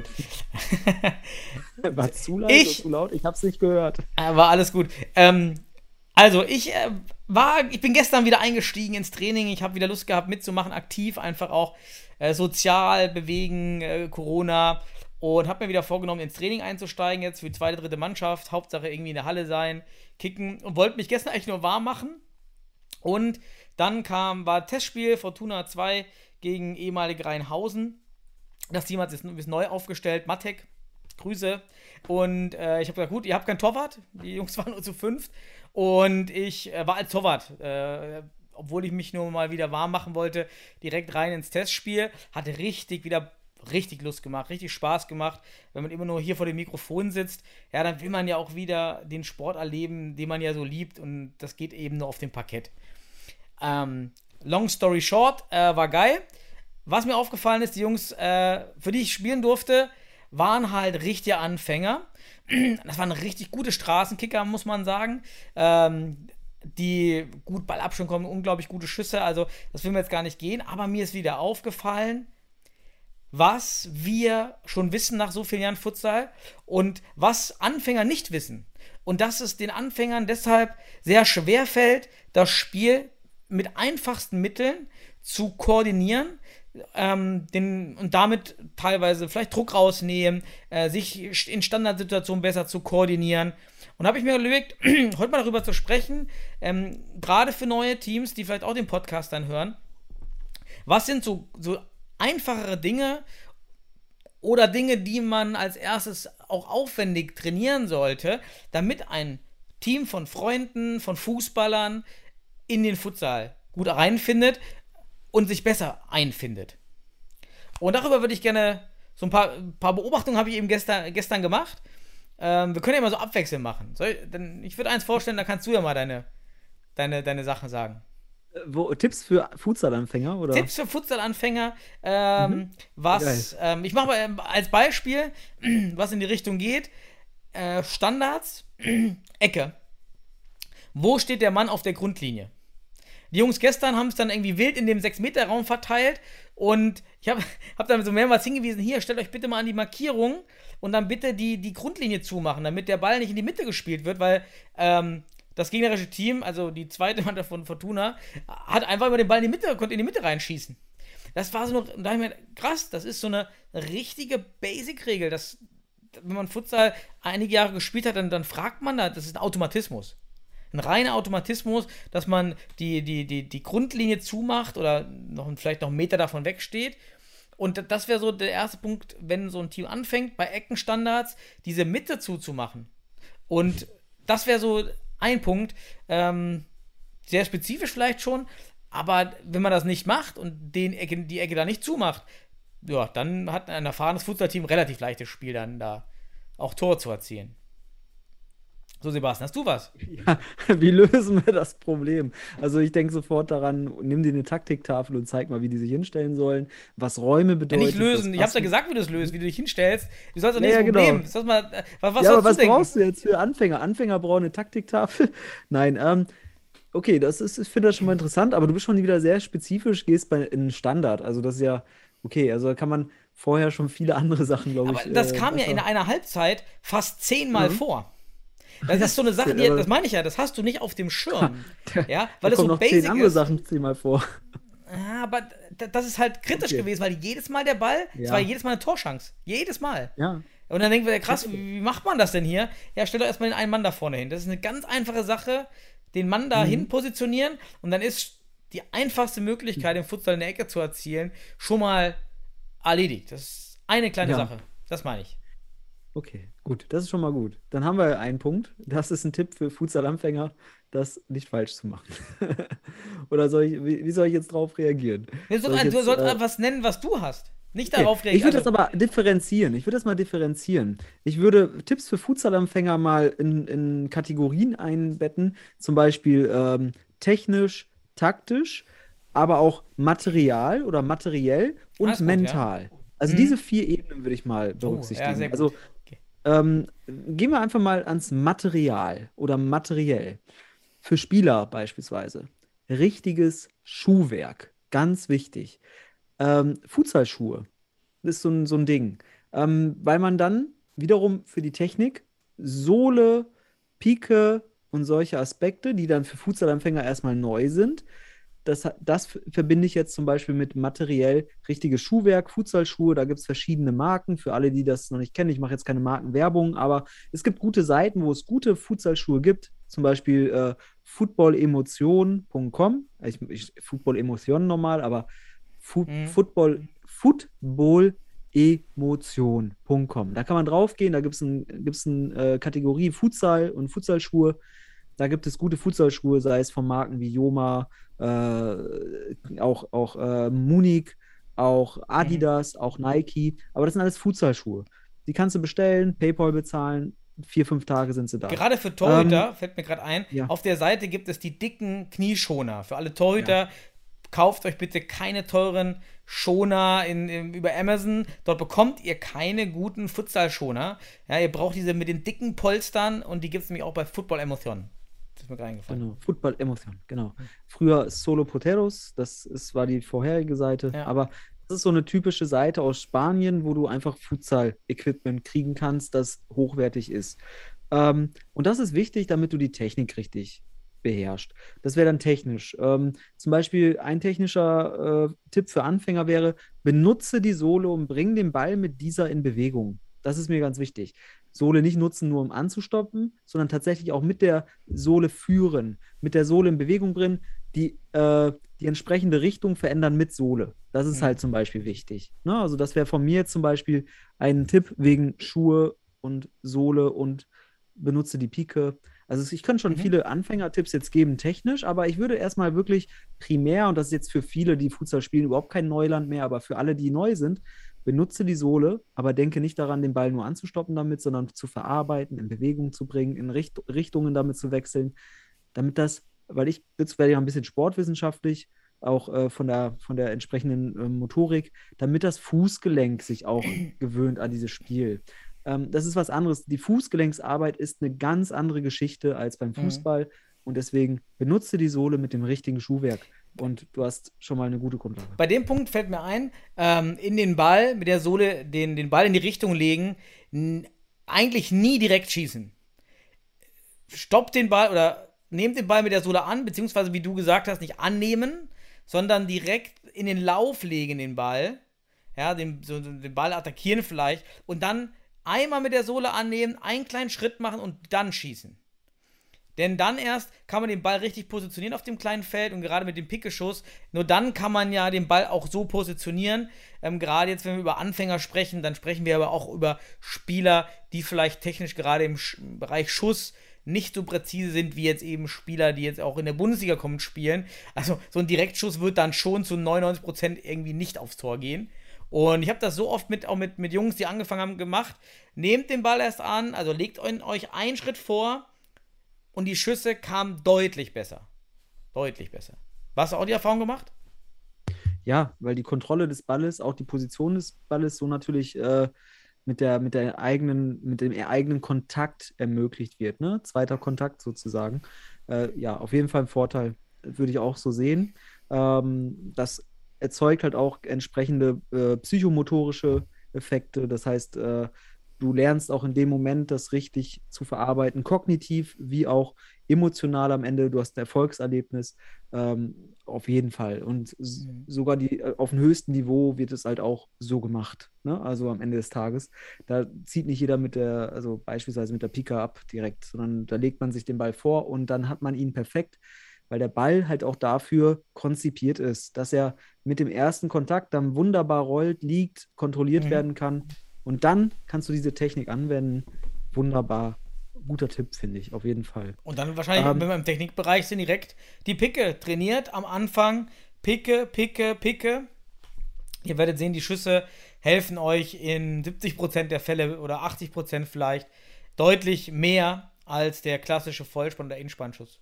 War zu leise oder zu laut? Ich hab's nicht gehört. War alles gut. Also, ich bin gestern wieder eingestiegen ins Training. Ich habe wieder Lust gehabt mitzumachen, aktiv, einfach auch sozial bewegen, Corona. und habe mir wieder vorgenommen, ins Training einzusteigen, jetzt für die zweite, dritte Mannschaft, Hauptsache irgendwie in der Halle sein, kicken und wollte mich gestern eigentlich nur warm machen. Und dann war Testspiel Fortuna 2 gegen ehemalige Rheinhausen. Das Team hat sich ein bisschen neu aufgestellt, Matek, Grüße. Und ich habe gesagt, gut, ihr habt keinen Torwart, die Jungs waren nur zu 5 und ich war als Torwart, obwohl ich mich nur mal wieder warm machen wollte, direkt rein ins Testspiel, hatte richtig Lust gemacht, richtig Spaß gemacht. Wenn man immer nur hier vor dem Mikrofon sitzt, ja, dann will man ja auch wieder den Sport erleben, den man ja so liebt und das geht eben nur auf dem Parkett. Long story short, war geil. Was mir aufgefallen ist, die Jungs, für die ich spielen durfte, waren halt richtige Anfänger. Das waren richtig gute Straßenkicker, muss man sagen. Die gut Ballabstand kommen, unglaublich gute Schüsse, also das will mir jetzt gar nicht gehen, aber mir ist wieder aufgefallen, was wir schon wissen nach so vielen Jahren Futsal und was Anfänger nicht wissen. Und dass es den Anfängern deshalb sehr schwer fällt, das Spiel mit einfachsten Mitteln zu koordinieren, und damit teilweise vielleicht Druck rausnehmen, sich in Standardsituationen besser zu koordinieren. Und habe ich mir überlegt, heute mal darüber zu sprechen, gerade für neue Teams, die vielleicht auch den Podcast dann hören, was sind so einfachere Dinge oder Dinge, die man als erstes auch aufwendig trainieren sollte, damit ein Team von Freunden, von Fußballern in den Futsal gut reinfindet und sich besser einfindet. Und darüber würde ich gerne, so ein paar Beobachtungen habe ich eben gestern gemacht. Wir können ja mal so abwechselnd machen. Ich würde eins vorstellen, da kannst du ja mal deine Sachen sagen. Tipps für Futsal-Anfänger, oder? Tipps für Futsal-Anfänger, ich mache mal als Beispiel, was in die Richtung geht, Standards, Ecke. Wo steht der Mann auf der Grundlinie? Die Jungs gestern haben es dann irgendwie wild in dem 6-Meter-Raum verteilt und ich hab dann so mehrmals hingewiesen, hier, stellt euch bitte mal an die Markierung und dann bitte die Grundlinie zumachen, damit der Ball nicht in die Mitte gespielt wird, weil das gegnerische Team, also die zweite Mannschaft von Fortuna, hat einfach immer den Ball konnte in die Mitte reinschießen. Das war so da ich mir, krass, das ist so eine richtige Basic-Regel, wenn man Futsal einige Jahre gespielt hat, dann fragt man das ist ein Automatismus. Ein reiner Automatismus, dass man die Grundlinie zumacht oder vielleicht noch einen Meter davon wegsteht. Und das wäre so der erste Punkt, wenn so ein Team anfängt, bei Eckenstandards diese Mitte zuzumachen. Und das wäre so ein Punkt, sehr spezifisch vielleicht schon, aber wenn man das nicht macht und die Ecke da nicht zumacht, ja, dann hat ein erfahrenes Futsal-Team relativ leichtes Spiel, dann da auch Tor zu erzielen. So, Sebastian, hast du was? Ja, wie lösen wir das Problem? Also ich denke sofort daran, nimm dir eine Taktiktafel und zeig mal, wie die sich hinstellen sollen, was Räume bedeuten. Ja, nicht lösen, ich hab's ja gesagt, wie du es löst, wie du dich hinstellst. Du sollst doch nicht das Problem. Genau. Was brauchst du jetzt für Anfänger? Anfänger brauchen eine Taktiktafel? Nein, okay, ich finde das schon mal interessant, aber du bist schon wieder sehr spezifisch, gehst in einen Standard. Also das ist ja, okay, also da kann man vorher schon viele andere Sachen, glaube ich. Aber das kam ja in einer Halbzeit fast 10-mal vor. Das ist so eine Sache, das meine ich ja, das hast du nicht auf dem Schirm. Ja, weil es so noch basic 10 andere Sachen 10-mal vor. Ja, aber das ist halt kritisch gewesen, weil jedes Mal der Ball, es war jedes Mal eine Torchance. Jedes Mal. Ja. Und dann denken wir, krass, wie macht man das denn hier? Ja, stell doch erstmal den einen Mann da vorne hin. Das ist eine ganz einfache Sache, den Mann da hin positionieren und dann ist die einfachste Möglichkeit, im Futsal eine Ecke zu erzielen, schon mal erledigt. Das ist eine kleine Sache. Das meine ich. Okay, gut, das ist schon mal gut. Dann haben wir einen Punkt. Das ist ein Tipp für Futsal-Anfänger, das nicht falsch zu machen. Oder wie soll ich jetzt drauf reagieren? Du sollst was nennen, was du hast. Nicht darauf reagieren. Ich würde das aber differenzieren. Ich würde Tipps für Futsal-Anfänger mal in Kategorien einbetten. Zum Beispiel technisch, taktisch, aber auch material oder materiell und Alles gut, mental. ja. Also diese 4 Ebenen würde ich mal berücksichtigen. Ja, sehr gut. Also gehen wir einfach mal ans Material oder materiell. Für Spieler beispielsweise. Richtiges Schuhwerk. Ganz wichtig. Futsalschuhe. Das ist so ein Ding. Weil man dann wiederum für die Technik Sohle, Pike und solche Aspekte, die dann für Futsalanfänger erstmal neu sind, das verbinde ich jetzt zum Beispiel mit materiell richtiges Schuhwerk, Futsalschuhe. Da gibt es verschiedene Marken. Für alle, die das noch nicht kennen, ich mache jetzt keine Markenwerbung, aber es gibt gute Seiten, wo es gute Futsalschuhe gibt. Zum Beispiel footballemotion.com. Football Emotion normal, aber Footballemotion.com. Da kann man draufgehen, da gibt es eine Kategorie Futsal und Futsalschuhe. Da gibt es gute Futsalschuhe, sei es von Marken wie Joma, auch Munich, auch Adidas, auch Nike. Aber das sind alles Futsalschuhe. Die kannst du bestellen, PayPal bezahlen, 4-5 Tage sind sie da. Gerade für Torhüter, fällt mir gerade ein, ja. Auf der Seite gibt es die dicken Knieschoner. Für alle Torhüter, kauft euch bitte keine teuren Schoner über Amazon. Dort bekommt ihr keine guten Futsalschoner. Ja, ihr braucht diese mit den dicken Polstern und die gibt es nämlich auch bei Football Emotion. Das ist mir gerade eingefallen. Genau, Football Emotion, genau. Früher Solo Poteros, war die vorherige Seite, aber das ist so eine typische Seite aus Spanien, wo du einfach Futsal-Equipment kriegen kannst, das hochwertig ist. Und das ist wichtig, damit du die Technik richtig beherrscht. Das wäre dann technisch. Zum Beispiel ein technischer Tipp für Anfänger wäre, benutze die Sohle und bring den Ball mit dieser in Bewegung. Das ist mir ganz wichtig. Sohle nicht nutzen, nur um anzustoppen, sondern tatsächlich auch mit der Sohle führen, mit der Sohle in Bewegung bringen, die entsprechende Richtung verändern mit Sohle. Das ist halt zum Beispiel wichtig. Ne? Also das wäre von mir zum Beispiel ein Tipp wegen Schuhe und Sohle und benutze die Pike. Also ich kann schon viele Anfängertipps jetzt geben, technisch, aber ich würde erstmal wirklich primär, und das ist jetzt für viele, die Futsal spielen, überhaupt kein Neuland mehr, aber für alle, die neu sind, benutze die Sohle, aber denke nicht daran, den Ball nur anzustoppen damit, sondern zu verarbeiten, in Bewegung zu bringen, in Richtungen damit zu wechseln, damit das, weil jetzt werde ich ein bisschen sportwissenschaftlich, auch von der entsprechenden Motorik, damit das Fußgelenk sich auch gewöhnt an dieses Spiel. Das ist was anderes. Die Fußgelenksarbeit ist eine ganz andere Geschichte als beim Fußball und deswegen benutze die Sohle mit dem richtigen Schuhwerk. Und du hast schon mal eine gute Grundlage. Bei dem Punkt fällt mir ein, in den Ball mit der Sohle den Ball in die Richtung legen, eigentlich nie direkt schießen. Stoppt den Ball oder nehmt den Ball mit der Sohle an, beziehungsweise wie du gesagt hast, nicht annehmen, sondern direkt in den Lauf legen den Ball. Ja, den Ball attackieren vielleicht und dann einmal mit der Sohle annehmen, einen kleinen Schritt machen und dann schießen. Denn dann erst kann man den Ball richtig positionieren auf dem kleinen Feld und gerade mit dem Pickeschuss, nur dann kann man ja den Ball auch so positionieren. Gerade jetzt, wenn wir über Anfänger sprechen, dann sprechen wir aber auch über Spieler, die vielleicht technisch gerade im Bereich Schuss nicht so präzise sind, wie jetzt eben Spieler, die jetzt auch in der Bundesliga kommen, spielen. Also so ein Direktschuss wird dann schon zu 99% irgendwie nicht aufs Tor gehen. Und ich habe das so oft auch mit Jungs, die angefangen haben, gemacht. Nehmt den Ball erst an, also legt euch einen Schritt vor, und die Schüsse kamen deutlich besser. Deutlich besser. Hast du auch die Erfahrung gemacht? Ja, weil die Kontrolle des Balles, auch die Position des Balles so natürlich mit dem eigenen Kontakt ermöglicht wird. Ne? Zweiter Kontakt sozusagen. Ja, auf jeden Fall ein Vorteil, würde ich auch so sehen. Das erzeugt halt auch entsprechende psychomotorische Effekte. Das heißt, du lernst auch in dem Moment, das richtig zu verarbeiten, kognitiv wie auch emotional am Ende. Du hast ein Erfolgserlebnis, auf jeden Fall. Und sogar auf dem höchsten Niveau wird es halt auch so gemacht. Ne? Also am Ende des Tages. Da zieht nicht jeder also beispielsweise mit der Pika ab direkt, sondern da legt man sich den Ball vor und dann hat man ihn perfekt, weil der Ball halt auch dafür konzipiert ist, dass er mit dem ersten Kontakt dann wunderbar rollt, liegt, kontrolliert werden kann. Und dann kannst du diese Technik anwenden. Wunderbar. Guter Tipp, finde ich, auf jeden Fall. Und dann wahrscheinlich, wenn wir im Technikbereich sind, direkt die Picke trainiert am Anfang. Picke, Picke, Picke. Ihr werdet sehen, die Schüsse helfen euch in 70% der Fälle oder 80% vielleicht deutlich mehr als der klassische Vollspann- oder Innenspannschuss.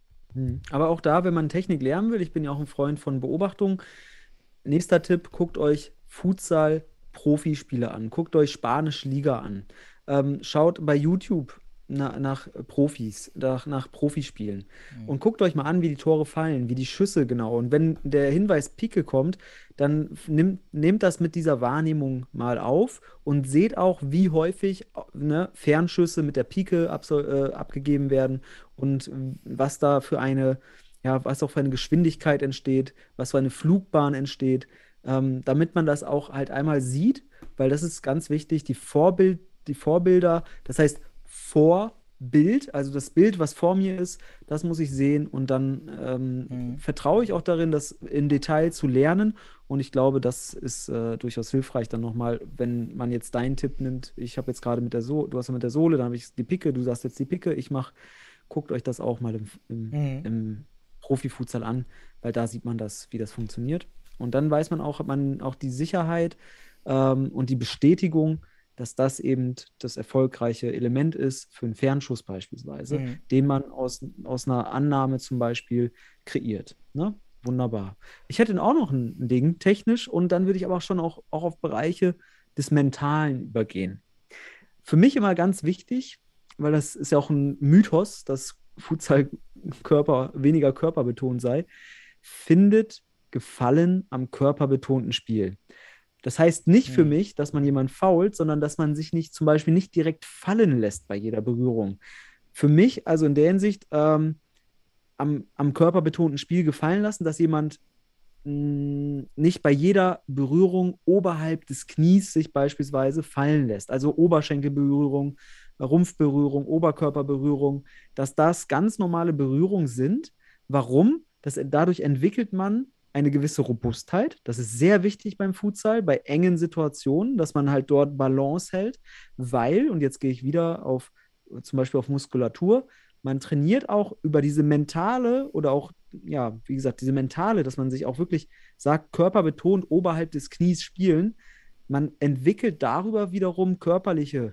Aber auch da, wenn man Technik lernen will, ich bin ja auch ein Freund von Beobachtung. Nächster Tipp, guckt euch Futsal-Profispiele an. Guckt euch Spanische Liga an. Schaut bei YouTube nach Profis, nach Profispielen. Und guckt euch mal an, wie die Tore fallen, wie die Schüsse genau. Und wenn der Hinweis Pike kommt, dann nehmt das mit dieser Wahrnehmung mal auf und seht auch, wie häufig Fernschüsse mit der Pike abgegeben werden und was da für eine ja, was auch für eine Geschwindigkeit entsteht, was für eine Flugbahn entsteht, damit man das auch halt einmal sieht, weil das ist ganz wichtig, die Vorbilder, das heißt Vorbild, also das Bild, was vor mir ist, das muss ich sehen und dann vertraue ich auch darin, das im Detail zu lernen und ich glaube, das ist durchaus hilfreich dann nochmal, wenn man jetzt deinen Tipp nimmt, ich habe jetzt gerade du hast ja mit der Sohle, dann habe ich die Picke, du sagst jetzt die Picke, guckt euch das auch mal im Profifutsal an, weil da sieht man das, wie das funktioniert. Und dann weiß man auch, hat man auch die Sicherheit und die Bestätigung, dass das eben das erfolgreiche Element ist für einen Fernschuss beispielsweise, den man aus einer Annahme zum Beispiel kreiert. Ne? Wunderbar. Ich hätte auch noch ein Ding, technisch, und dann würde ich aber schon auch auf Bereiche des Mentalen übergehen. Für mich immer ganz wichtig, weil das ist ja auch ein Mythos, dass Futsal weniger körperbetont sei, findet Gefallen am körperbetonten Spiel. Das heißt nicht für mich, dass man jemanden fault, sondern dass man sich zum Beispiel nicht direkt fallen lässt bei jeder Berührung. Für mich, also in der Hinsicht, am körperbetonten Spiel gefallen lassen, dass jemand nicht bei jeder Berührung oberhalb des Knies sich beispielsweise fallen lässt. Also Oberschenkelberührung, Rumpfberührung, Oberkörperberührung, dass das ganz normale Berührungen sind. Warum? Dadurch entwickelt man eine gewisse Robustheit. Das ist sehr wichtig beim Futsal, bei engen Situationen, dass man halt dort Balance hält, weil, und jetzt gehe ich wieder zum Beispiel auf Muskulatur, man trainiert auch über diese mentale oder auch, ja, wie gesagt, diese mentale, dass man sich auch wirklich sagt, körperbetont oberhalb des Knies spielen. Man entwickelt darüber wiederum körperliche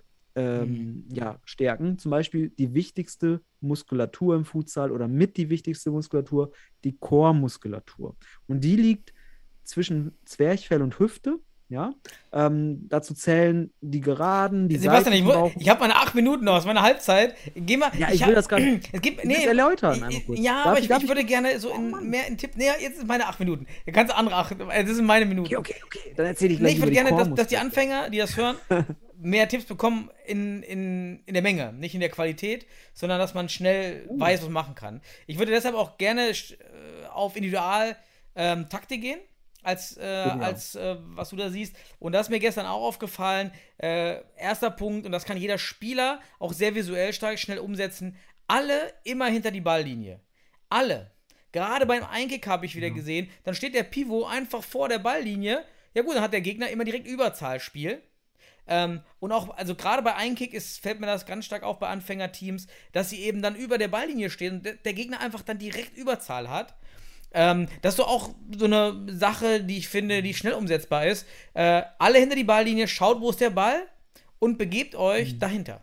Stärken. Zum Beispiel die wichtigste Muskulatur im Futsal oder mit die wichtigste Muskulatur, die Core-Muskulatur. Und die liegt zwischen Zwerchfell und Hüfte. Ja, dazu zählen die Geraden, die Sebastian, ich habe meine 8 Minuten noch, aus meiner Halbzeit. Geh mal. Ja, ich will das gar nicht erläutern. Ja, aber ich würde gerne so mehr in Tipp. Nee, jetzt sind meine 8 Minuten. Da kannst du andere 8. Das sind meine Minuten. Okay. Dann erzähle ich gleich. Ich würde gerne, dass die Anfänger, die das hören, mehr Tipps bekommen in der Menge, nicht in der Qualität, sondern dass man schnell weiß, was man machen kann. Ich würde deshalb auch gerne auf Individual-Taktik gehen. Als was du da siehst. Und das ist mir gestern auch aufgefallen. Erster Punkt, und das kann jeder Spieler auch sehr visuell stark schnell umsetzen. Alle immer hinter die Balllinie. Alle. Gerade beim Einkick habe ich wieder gesehen, dann steht der Pivot einfach vor der Balllinie. Ja gut, dann hat der Gegner immer direkt Überzahlspiel. Und auch, also gerade bei Einkick fällt mir das ganz stark auf bei Anfängerteams, dass sie eben dann über der Balllinie stehen und der Gegner einfach dann direkt Überzahl hat. Das ist so auch so eine Sache, die ich finde, die schnell umsetzbar ist. Alle hinter die Balllinie, schaut, wo ist der Ball und begebt euch dahinter.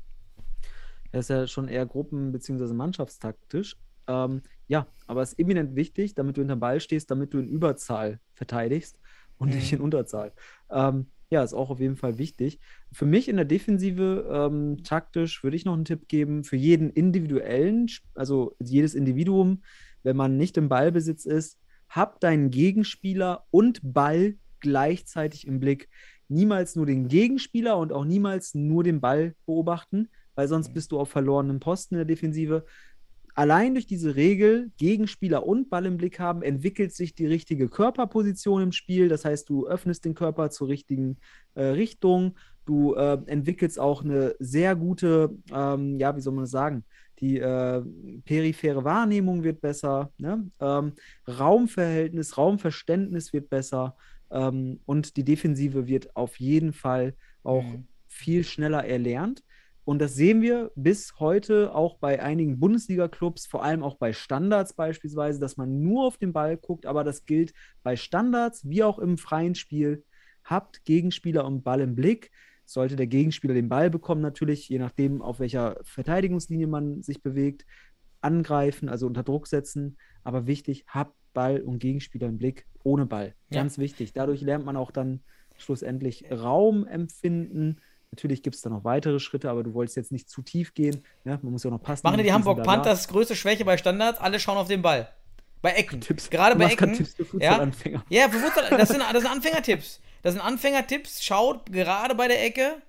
Das ist ja schon eher gruppen- bzw. mannschaftstaktisch. Ja, aber es ist eminent wichtig, damit du hinter dem Ball stehst, damit du in Überzahl verteidigst und nicht in Unterzahl. Ja, ist auch auf jeden Fall wichtig. Für mich in der Defensive taktisch würde ich noch einen Tipp geben, für jeden individuellen, also jedes Individuum, wenn man nicht im Ballbesitz ist, hab deinen Gegenspieler und Ball gleichzeitig im Blick. Niemals nur den Gegenspieler und auch niemals nur den Ball beobachten, weil sonst bist du auf verlorenem Posten in der Defensive. Allein durch diese Regel, Gegenspieler und Ball im Blick haben, entwickelt sich die richtige Körperposition im Spiel. Das heißt, du öffnest den Körper zur richtigen Richtung. Du entwickelst auch eine sehr gute, wie soll man das sagen, die periphere Wahrnehmung wird besser, ne? Raumverhältnis, Raumverständnis wird besser und die Defensive wird auf jeden Fall auch viel schneller erlernt. Und das sehen wir bis heute auch bei einigen Bundesliga-Clubs, vor allem auch bei Standards beispielsweise, dass man nur auf den Ball guckt, aber das gilt bei Standards wie auch im freien Spiel. Habt Gegenspieler und Ball im Blick. Sollte der Gegenspieler den Ball bekommen, natürlich, je nachdem, auf welcher Verteidigungslinie man sich bewegt, angreifen, also unter Druck setzen. Aber wichtig, habt Ball und Gegenspieler im Blick, ohne Ball. Ganz wichtig. Dadurch lernt man auch dann schlussendlich Raum empfinden. Natürlich gibt es da noch weitere Schritte, aber du wolltest jetzt nicht zu tief gehen. Ja, man muss ja auch noch passen. Machen die Hamburg Panthers größte Schwäche bei Standards? Alle schauen auf den Ball. Bei Ecken. Gerade bei Ecken. Tipps für Futsalanfänger. Ja, für Futsal, das sind Anfängertipps. Das sind Anfängertipps. Schaut gerade bei der Ecke,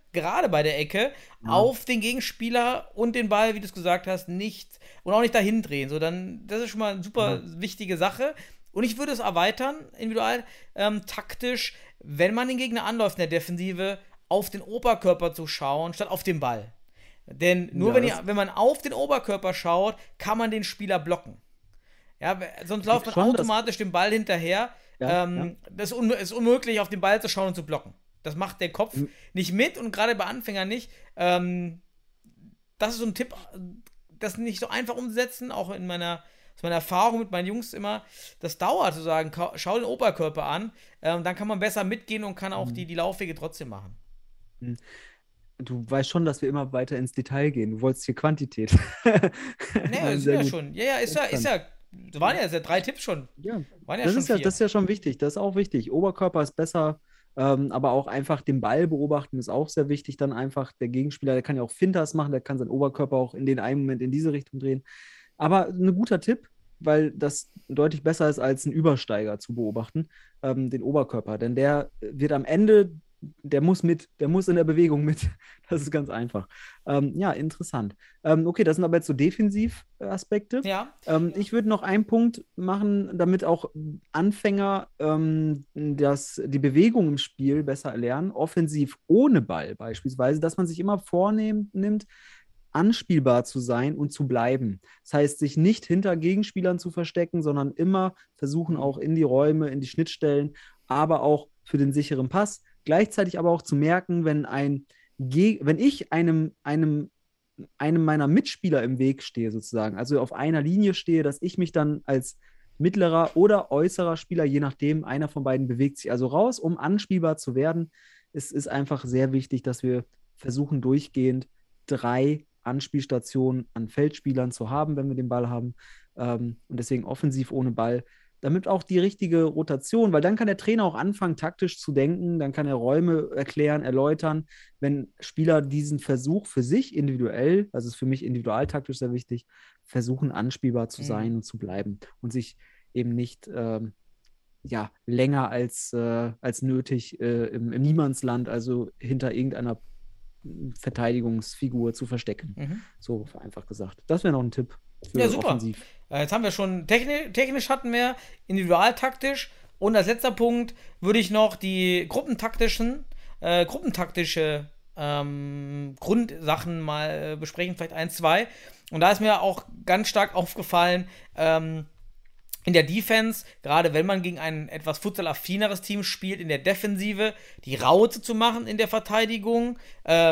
gerade bei der Ecke, auf den Gegenspieler und den Ball, wie du es gesagt hast, nicht und auch nicht dahin drehen. So, dann, das ist schon mal eine super wichtige Sache. Und ich würde es erweitern, individual, taktisch, wenn man den Gegner anläuft in der Defensive, auf den Oberkörper zu schauen, statt auf den Ball. Denn nur wenn man auf den Oberkörper schaut, kann man den Spieler blocken. Ja, sonst läuft man automatisch dem Ball hinterher. Das ist unmöglich, auf den Ball zu schauen und zu blocken. Das macht der Kopf nicht mit und gerade bei Anfängern nicht. Das ist so ein Tipp, das nicht so einfach umzusetzen, auch aus meiner Erfahrung mit meinen Jungs immer. Das dauert zu sagen, schau den Oberkörper an, dann kann man besser mitgehen und kann auch die Laufwege trotzdem machen. Du weißt schon, dass wir immer weiter ins Detail gehen. Du wolltest hier Quantität. Nee, ist ja schon. Ja, ist ja. Das waren ja 3 Tipps schon. Ja, waren ja das schon ist ja, 4. das ist ja schon wichtig. Das ist auch wichtig. Oberkörper ist besser, aber auch einfach den Ball beobachten ist auch sehr wichtig. Dann einfach der Gegenspieler, der kann ja auch Finters machen, der kann seinen Oberkörper auch in den einen Moment in diese Richtung drehen. Aber ein guter Tipp, weil das deutlich besser ist, als einen Übersteiger zu beobachten, den Oberkörper. Denn der wird am Ende, der muss in der Bewegung mit. Das ist ganz einfach. Ja, interessant. Okay, das sind aber jetzt so Defensivaspekte. Ja. Ich würde noch einen Punkt machen, damit auch Anfänger die Bewegung im Spiel besser erlernen. Offensiv ohne Ball beispielsweise, dass man sich immer vornimmt, anspielbar zu sein und zu bleiben. Das heißt, sich nicht hinter Gegenspielern zu verstecken, sondern immer versuchen, auch in die Räume, in die Schnittstellen, aber auch für den sicheren Pass. Gleichzeitig aber auch zu merken, wenn ich einem meiner Mitspieler im Weg stehe, sozusagen, also auf einer Linie stehe, dass ich mich dann als mittlerer oder äußerer Spieler, je nachdem, einer von beiden bewegt sich also raus, um anspielbar zu werden. Es ist einfach sehr wichtig, dass wir versuchen, durchgehend 3 Anspielstationen an Feldspielern zu haben, wenn wir den Ball haben. Und deswegen offensiv ohne Ball, damit auch die richtige Rotation, weil dann kann der Trainer auch anfangen, taktisch zu denken, dann kann er Räume erklären, erläutern, wenn Spieler diesen Versuch für sich individuell, also ist für mich individualtaktisch sehr wichtig, versuchen anspielbar zu sein und zu bleiben und sich eben nicht länger als nötig im Niemandsland, also hinter irgendeiner Verteidigungsfigur zu verstecken. So vereinfacht gesagt. Das wäre noch ein Tipp für offensiv. Jetzt haben wir schon technisch hatten wir, individualtaktisch und als letzter Punkt würde ich noch die gruppentaktische Grundsachen mal besprechen, vielleicht 1, 2. Und da ist mir auch ganz stark aufgefallen, in der Defense, gerade wenn man gegen ein etwas futsal-affineres Team spielt, in der Defensive die Raute zu machen in der Verteidigung.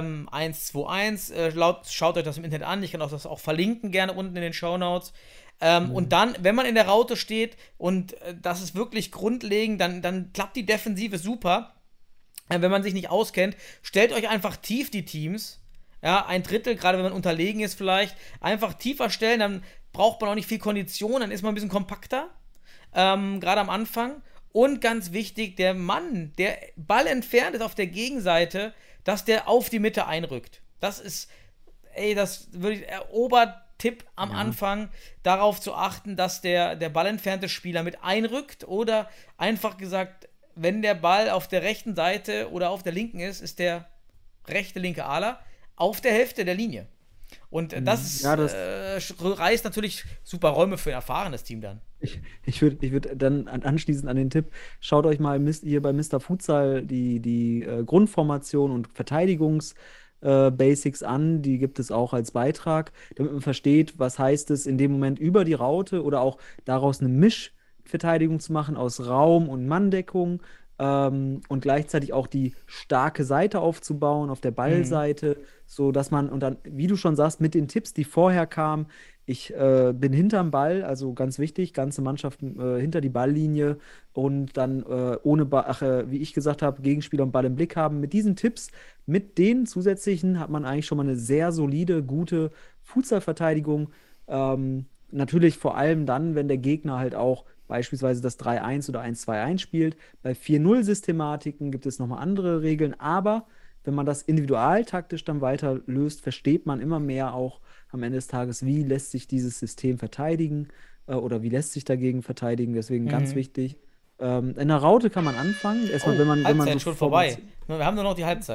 1-2-1, schaut euch das im Internet an, ich kann das auch verlinken, gerne unten in den Shownotes. Und dann, wenn man in der Raute steht und das ist wirklich grundlegend, dann klappt die Defensive super. Wenn man sich nicht auskennt, stellt euch einfach tief die Teams. Ja, 1/3, gerade wenn man unterlegen ist vielleicht, einfach tiefer stellen, dann braucht man auch nicht viel Kondition, dann ist man ein bisschen kompakter, gerade am Anfang. Und ganz wichtig, der Mann, der Ball entfernt ist auf der Gegenseite, dass der auf die Mitte einrückt. Das ist, das würde ich, Obertipp am Anfang, darauf zu achten, dass der ballentfernte Spieler mit einrückt oder einfach gesagt, wenn der Ball auf der rechten Seite oder auf der linken ist der linke Aler auf der Hälfte der Linie. Und das reißt natürlich super Räume für ein erfahrenes Team dann. Ich würd dann anschließend an den Tipp, schaut euch mal hier bei Mr. Futsal die Grundformation und Verteidigungsbasics an, die gibt es auch als Beitrag, damit man versteht, was heißt es in dem Moment über die Raute oder auch daraus eine Mischverteidigung zu machen aus Raum- und Manndeckung und gleichzeitig auch die starke Seite aufzubauen auf der Ballseite, so dass man, und dann, wie du schon sagst, mit den Tipps, die vorher kamen, ich bin hinterm Ball, also ganz wichtig, ganze Mannschaft hinter die Balllinie und dann wie ich gesagt habe, Gegenspieler und Ball im Blick haben. Mit diesen Tipps, mit den zusätzlichen, hat man eigentlich schon mal eine sehr solide, gute Futsal-Verteidigung. Natürlich vor allem dann, wenn der Gegner halt auch beispielsweise das 3-1 oder 1-2-1 spielt. Bei 4-0-Systematiken gibt es nochmal andere Regeln, aber wenn man das individualtaktisch dann weiter löst, versteht man immer mehr auch am Ende des Tages, wie lässt sich dieses System verteidigen oder wie lässt sich dagegen verteidigen. Deswegen ganz wichtig. In der Raute kann man anfangen. Erstmal, wenn man Halbzeit so schon vorbei. Wir haben nur noch die Halbzeit.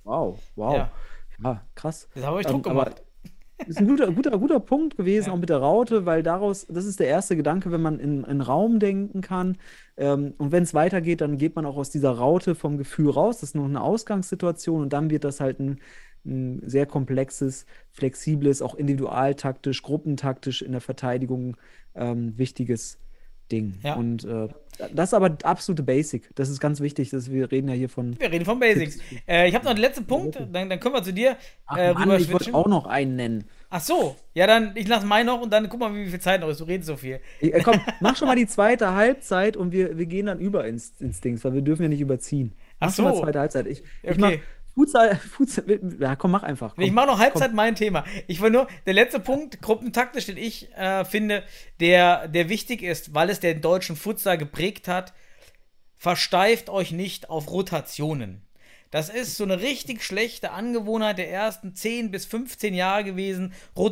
Wow, wow. Ja, Ja, krass. das habe ich Druck Aber gemacht. ist ein guter Punkt gewesen, Ja. auch mit der Raute, weil daraus, das ist der erste Gedanke, wenn man in Raum denken kann. Und wenn es weitergeht, dann geht man auch aus dieser Raute vom Gefühl raus. Das ist noch eine Ausgangssituation und dann wird das halt ein sehr komplexes, flexibles, auch individualtaktisch, gruppentaktisch in der Verteidigung wichtiges Ding. Ja. Und das ist aber absolute Basic. Das ist ganz wichtig. Wir reden ja hier von Wir reden von Basics. Tipps. Ich habe noch den letzten Punkt, dann können wir zu dir Ach Mann, rüber ich wollte switchen. auch noch einen nennen. Ach so, ja, dann ich lasse meinen noch und dann guck mal, wie viel Zeit noch ist. Du redest so viel. Komm, mach schon mal die zweite Halbzeit und wir gehen dann über ins Dings, weil wir dürfen ja nicht überziehen. Mach Ach schon mal so. zweite Halbzeit. Ich Okay. mach Futsal, ja komm, mach einfach. Komm. Ich mache noch Halbzeit mein Thema. Ich will nur, der letzte Punkt, gruppentaktisch, den ich finde, der wichtig ist, weil es den deutschen Futsal geprägt hat, versteift euch nicht auf Rotationen. Das ist so eine richtig schlechte Angewohnheit der ersten 10 bis 15 Jahre gewesen.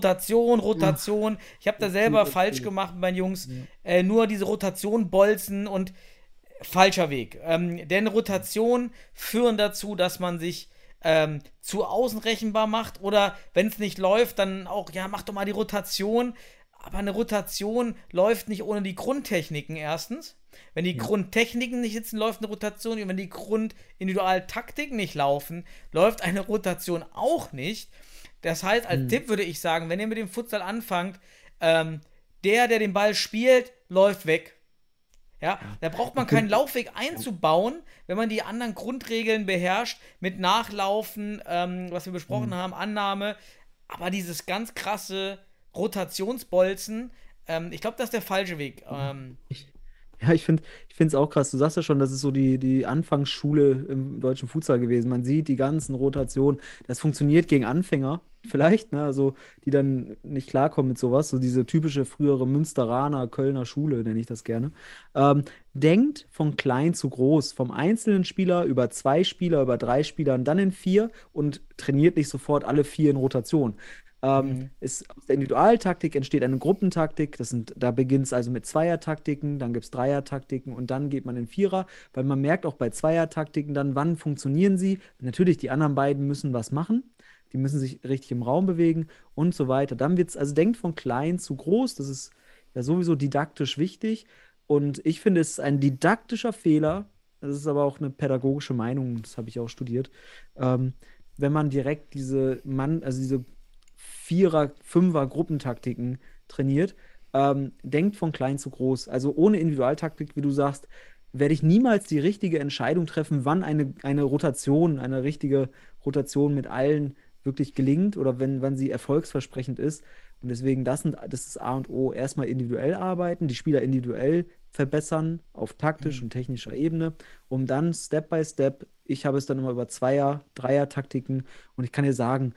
Rotation. Ich habe da selber falsch gemacht mit meinen Jungs. Nur diese Rotation bolzen und falscher Weg. Denn Rotationen führen dazu, dass man sich zu außen rechenbar macht oder wenn es nicht läuft, dann auch, ja, mach doch mal die Rotation. Aber eine Rotation läuft nicht ohne die Grundtechniken erstens. Wenn die Grundtechniken nicht sitzen, läuft eine Rotation. Und wenn die Grundindividualtaktiken nicht laufen, läuft eine Rotation auch nicht. Das heißt, als Tipp würde ich sagen, wenn ihr mit dem Futsal anfangt, der den Ball spielt, läuft weg. Ja, da braucht man keinen Laufweg einzubauen, wenn man die anderen Grundregeln beherrscht, mit Nachlaufen, was wir besprochen haben, Annahme. Aber dieses ganz krasse Rotationsbolzen, ich glaube, das ist der falsche Weg. Ja, ich finde es auch krass. Du sagst ja schon, das ist so die Anfangsschule im deutschen Futsal gewesen. Man sieht die ganzen Rotationen. Das funktioniert gegen Anfänger vielleicht, ne? Also die dann nicht klarkommen mit sowas. So diese typische frühere Münsteraner, Kölner Schule, nenne ich das gerne. Denkt von klein zu groß. Vom einzelnen Spieler über 2 Spieler, über 3 Spieler und dann in 4 und trainiert nicht sofort alle 4 in Rotation. Aus der Individualtaktik entsteht eine Gruppentaktik. Da beginnt es also mit Zweiertaktiken, dann gibt es Dreiertaktiken und dann geht man in Vierer, weil man merkt auch bei Zweiertaktiken dann, wann funktionieren sie. Natürlich, die anderen beiden müssen was machen. Die müssen sich richtig im Raum bewegen und so weiter. Dann wird es, also denkt von klein zu groß. Das ist ja sowieso didaktisch wichtig. Und ich finde, es ist ein didaktischer Fehler. Das ist aber auch eine pädagogische Meinung, das habe ich auch studiert. Wenn man direkt diese Vierer-, Fünfer-Gruppentaktiken trainiert, denkt von klein zu groß. Also ohne Individualtaktik, wie du sagst, werde ich niemals die richtige Entscheidung treffen, wann eine Rotation, eine richtige Rotation mit allen wirklich gelingt oder wann sie erfolgsversprechend ist. Und deswegen, das ist A und O, erstmal individuell arbeiten, die Spieler individuell verbessern auf taktisch und technischer Ebene, um dann Step by Step, ich habe es dann immer über Zweier-, Dreier-Taktiken und ich kann dir sagen,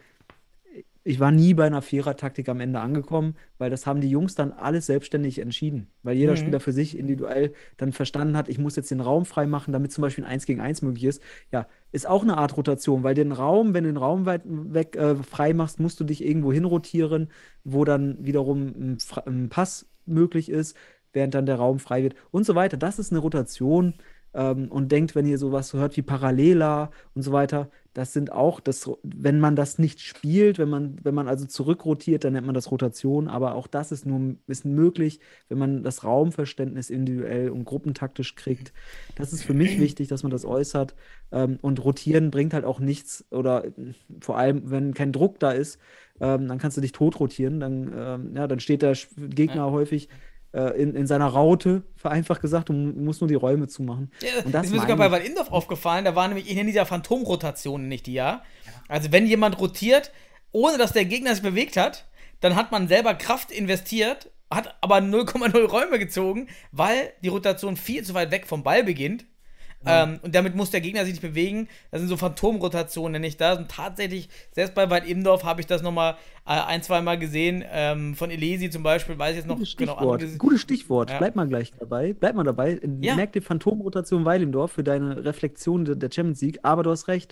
ich war nie bei einer Vierer-Taktik am Ende angekommen, weil das haben die Jungs dann alles selbstständig entschieden. Weil jeder Spieler für sich individuell dann verstanden hat, ich muss jetzt den Raum frei machen, damit zum Beispiel ein 1 gegen 1 möglich ist. Ja, ist auch eine Art Rotation, weil wenn du den Raum weit weg frei machst, musst du dich irgendwo hinrotieren, wo dann wiederum ein Pass möglich ist, während dann der Raum frei wird und so weiter. Das ist eine Rotation. Und denkt, wenn ihr sowas hört wie Parallela und so weiter, das sind auch, wenn man das nicht spielt, wenn man also zurückrotiert, dann nennt man das Rotation, aber auch das ist möglich, wenn man das Raumverständnis individuell und gruppentaktisch kriegt. Das ist für mich wichtig, dass man das äußert. Und rotieren bringt halt auch nichts oder vor allem, wenn kein Druck da ist, dann kannst du dich tot rotieren, dann steht der Gegner häufig in seiner Raute, vereinfacht gesagt, und muss nur die Räume zumachen. Ja, und das ist mir sogar bei Waldorf aufgefallen, da war nämlich in dieser Phantomrotation, nicht die, ja? Also wenn jemand rotiert, ohne dass der Gegner sich bewegt hat, dann hat man selber Kraft investiert, hat aber 0,0 Räume gezogen, weil die Rotation viel zu weit weg vom Ball beginnt. Und damit muss der Gegner sich nicht bewegen. Das sind so Phantomrotationen, nenne ich das. Und tatsächlich, selbst bei Wald Imdorf habe ich das nochmal 1-2 Mal gesehen. Von Elesi zum Beispiel, weiß ich jetzt noch genau. Gutes Stichwort. Ja. Bleib mal dabei. Ja. Merk dir Phantomrotation Weilendorf für deine Reflexion der Champions League. Aber du hast recht.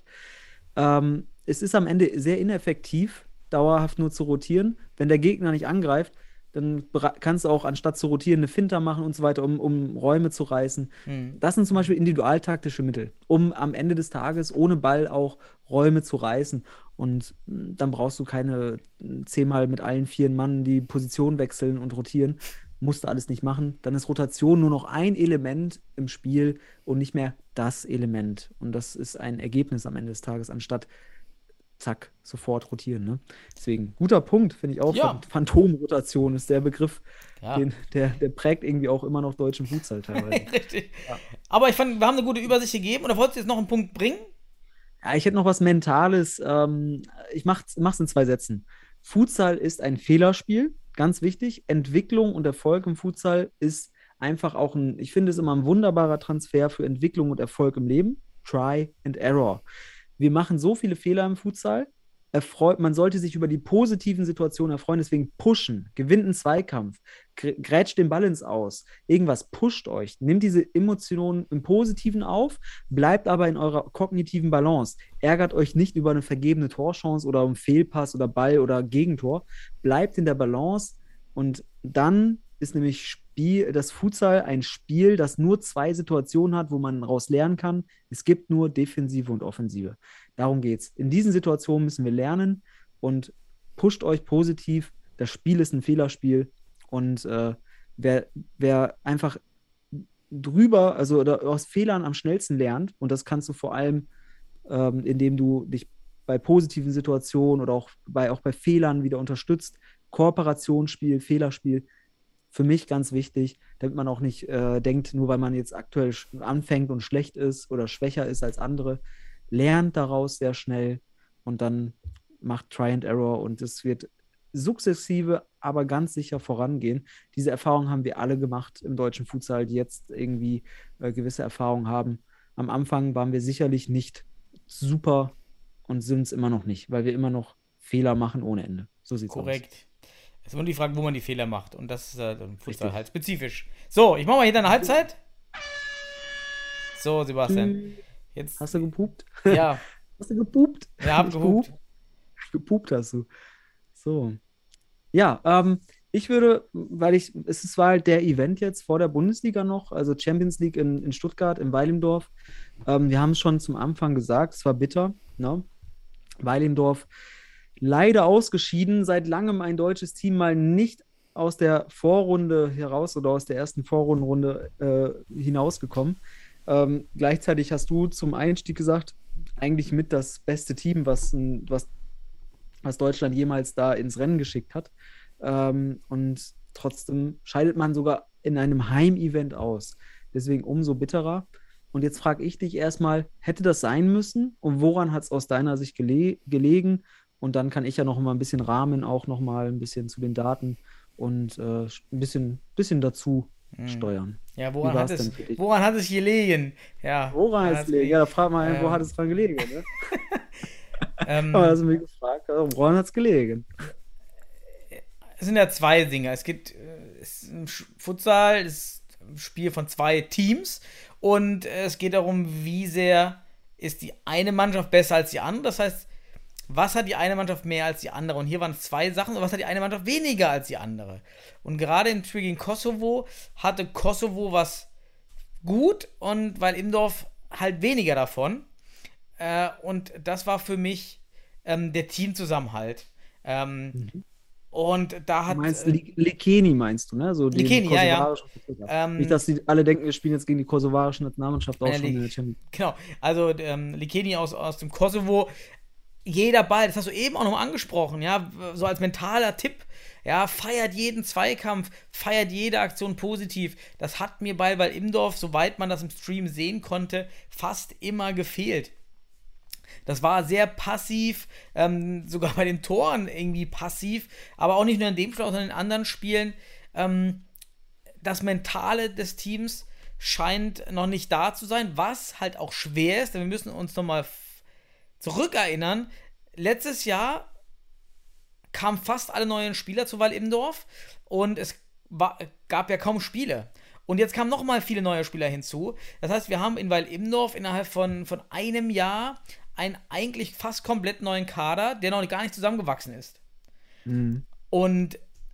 Es ist am Ende sehr ineffektiv, dauerhaft nur zu rotieren. Wenn der Gegner nicht angreift, dann kannst du auch anstatt zu rotieren eine Finta machen und so weiter, um Räume zu reißen. Das sind zum Beispiel individualtaktische Mittel, um am Ende des Tages ohne Ball auch Räume zu reißen. Und dann brauchst du keine 10-mal mit allen 4 Mann die Position wechseln und rotieren. Musst du alles nicht machen. Dann ist Rotation nur noch ein Element im Spiel und nicht mehr das Element. Und das ist ein Ergebnis am Ende des Tages, anstatt zack, sofort rotieren. Ne? Deswegen, guter Punkt, finde ich auch. Ja. Phantomrotation ist der Begriff, Ja. der prägt irgendwie auch immer noch deutschen Futsal teilweise. Richtig. Ja. Aber ich fand, wir haben eine gute Übersicht gegeben. Oder wolltest du jetzt noch einen Punkt bringen? Ja, ich hätte noch was Mentales. Ich mach's in 2 Sätzen. Futsal ist ein Fehlerspiel, ganz wichtig. Entwicklung und Erfolg im Futsal ist einfach auch ich finde es immer ein wunderbarer Transfer für Entwicklung und Erfolg im Leben. Try and Error. Wir machen so viele Fehler im Futsal. Man sollte sich über die positiven Situationen erfreuen, deswegen pushen, gewinnt einen Zweikampf, grätscht den Ball ins Aus, irgendwas pusht euch, nehmt diese Emotionen im Positiven auf, bleibt aber in eurer kognitiven Balance, ärgert euch nicht über eine vergebene Torchance oder um Fehlpass oder Ball oder Gegentor, bleibt in der Balance und dann ist nämlich das Futsal ein Spiel, das nur 2 Situationen hat, wo man daraus lernen kann. Es gibt nur Defensive und Offensive. Darum geht's. In diesen Situationen müssen wir lernen und pusht euch positiv. Das Spiel ist ein Fehlerspiel und wer einfach oder aus Fehlern am schnellsten lernt, und das kannst du vor allem, indem du dich bei positiven Situationen oder auch bei Fehlern wieder unterstützt, Kooperationsspiel, Fehlerspiel, für mich ganz wichtig, damit man auch nicht denkt, nur weil man jetzt aktuell anfängt und schlecht ist oder schwächer ist als andere, lernt daraus sehr schnell und dann macht Try and Error und es wird sukzessive, aber ganz sicher vorangehen. Diese Erfahrung haben wir alle gemacht im deutschen Futsal, die jetzt irgendwie gewisse Erfahrungen haben. Am Anfang waren wir sicherlich nicht super und sind es immer noch nicht, weil wir immer noch Fehler machen ohne Ende. So sieht's aus. Korrekt. Es ist immer die Frage, wo man die Fehler macht. Und das ist im Futsal halt spezifisch. So, ich mache mal hier deine Halbzeit. So, Sebastian. Jetzt. Hast du gepupt? Ja. Hast du gepupt? Ja, hab gepupt. Gepupt hast du. So. Ja, ich würde, es war halt der Event jetzt vor der Bundesliga noch, also Champions League in Stuttgart, in Weilimdorf. Wir haben es schon zum Anfang gesagt, es war bitter. Ne? Weilimdorf leider ausgeschieden, seit langem ein deutsches Team mal nicht aus der Vorrunde heraus oder aus der ersten Vorrundenrunde hinausgekommen. Gleichzeitig hast du zum Einstieg gesagt, eigentlich mit das beste Team, was Deutschland jemals da ins Rennen geschickt hat. Und trotzdem scheidet man sogar in einem Heimevent aus. Deswegen umso bitterer. Und jetzt frage ich dich erstmal, hätte das sein müssen? Und woran hat es aus deiner Sicht gelegen? Und dann kann ich ja noch mal ein bisschen rahmen, auch noch mal ein bisschen zu den Daten und ein bisschen dazu steuern. Ja, woran hat es gelegen? Ja, woran hat es gelegen? Ja, da fragt man, wo hat es dran gelegen? Ne? Aber hast du mich gefragt, woran hat es gelegen? Es sind ja 2 Dinge. Futsal ist ein Spiel von 2 Teams und es geht darum, wie sehr ist die eine Mannschaft besser als die andere. Das heißt, was hat die eine Mannschaft mehr als die andere? Und hier waren es 2 Sachen. Und was hat die eine Mannschaft weniger als die andere? Und gerade im Spiel gegen Kosovo hatte Kosovo was gut und weil Imdorf halt weniger davon. Und das war für mich der Teamzusammenhalt. Und da hat... Du meinst Lekeni, meinst du, ne? So Lekeni, ja. Nicht, dass die alle denken, wir spielen jetzt gegen die kosovarische Nationalmannschaft auch schon in der Champions. Genau, also Lekeni aus dem Kosovo. Jeder Ball, das hast du eben auch noch angesprochen, ja, so als mentaler Tipp, ja, feiert jeden Zweikampf, feiert jede Aktion positiv. Das hat mir bei Imdorf, soweit man das im Stream sehen konnte, fast immer gefehlt. Das war sehr passiv, sogar bei den Toren irgendwie passiv, aber auch nicht nur in dem Spiel, sondern in anderen Spielen. Das Mentale des Teams scheint noch nicht da zu sein, was halt auch schwer ist, denn wir müssen uns nochmal zurückerinnern, letztes Jahr kamen fast alle neuen Spieler zu Weilimdorf und es gab ja kaum Spiele. Und jetzt kamen nochmal viele neue Spieler hinzu. Das heißt, wir haben in Weilimdorf innerhalb von einem Jahr einen eigentlich fast komplett neuen Kader, der noch gar nicht zusammengewachsen ist. Mhm. Und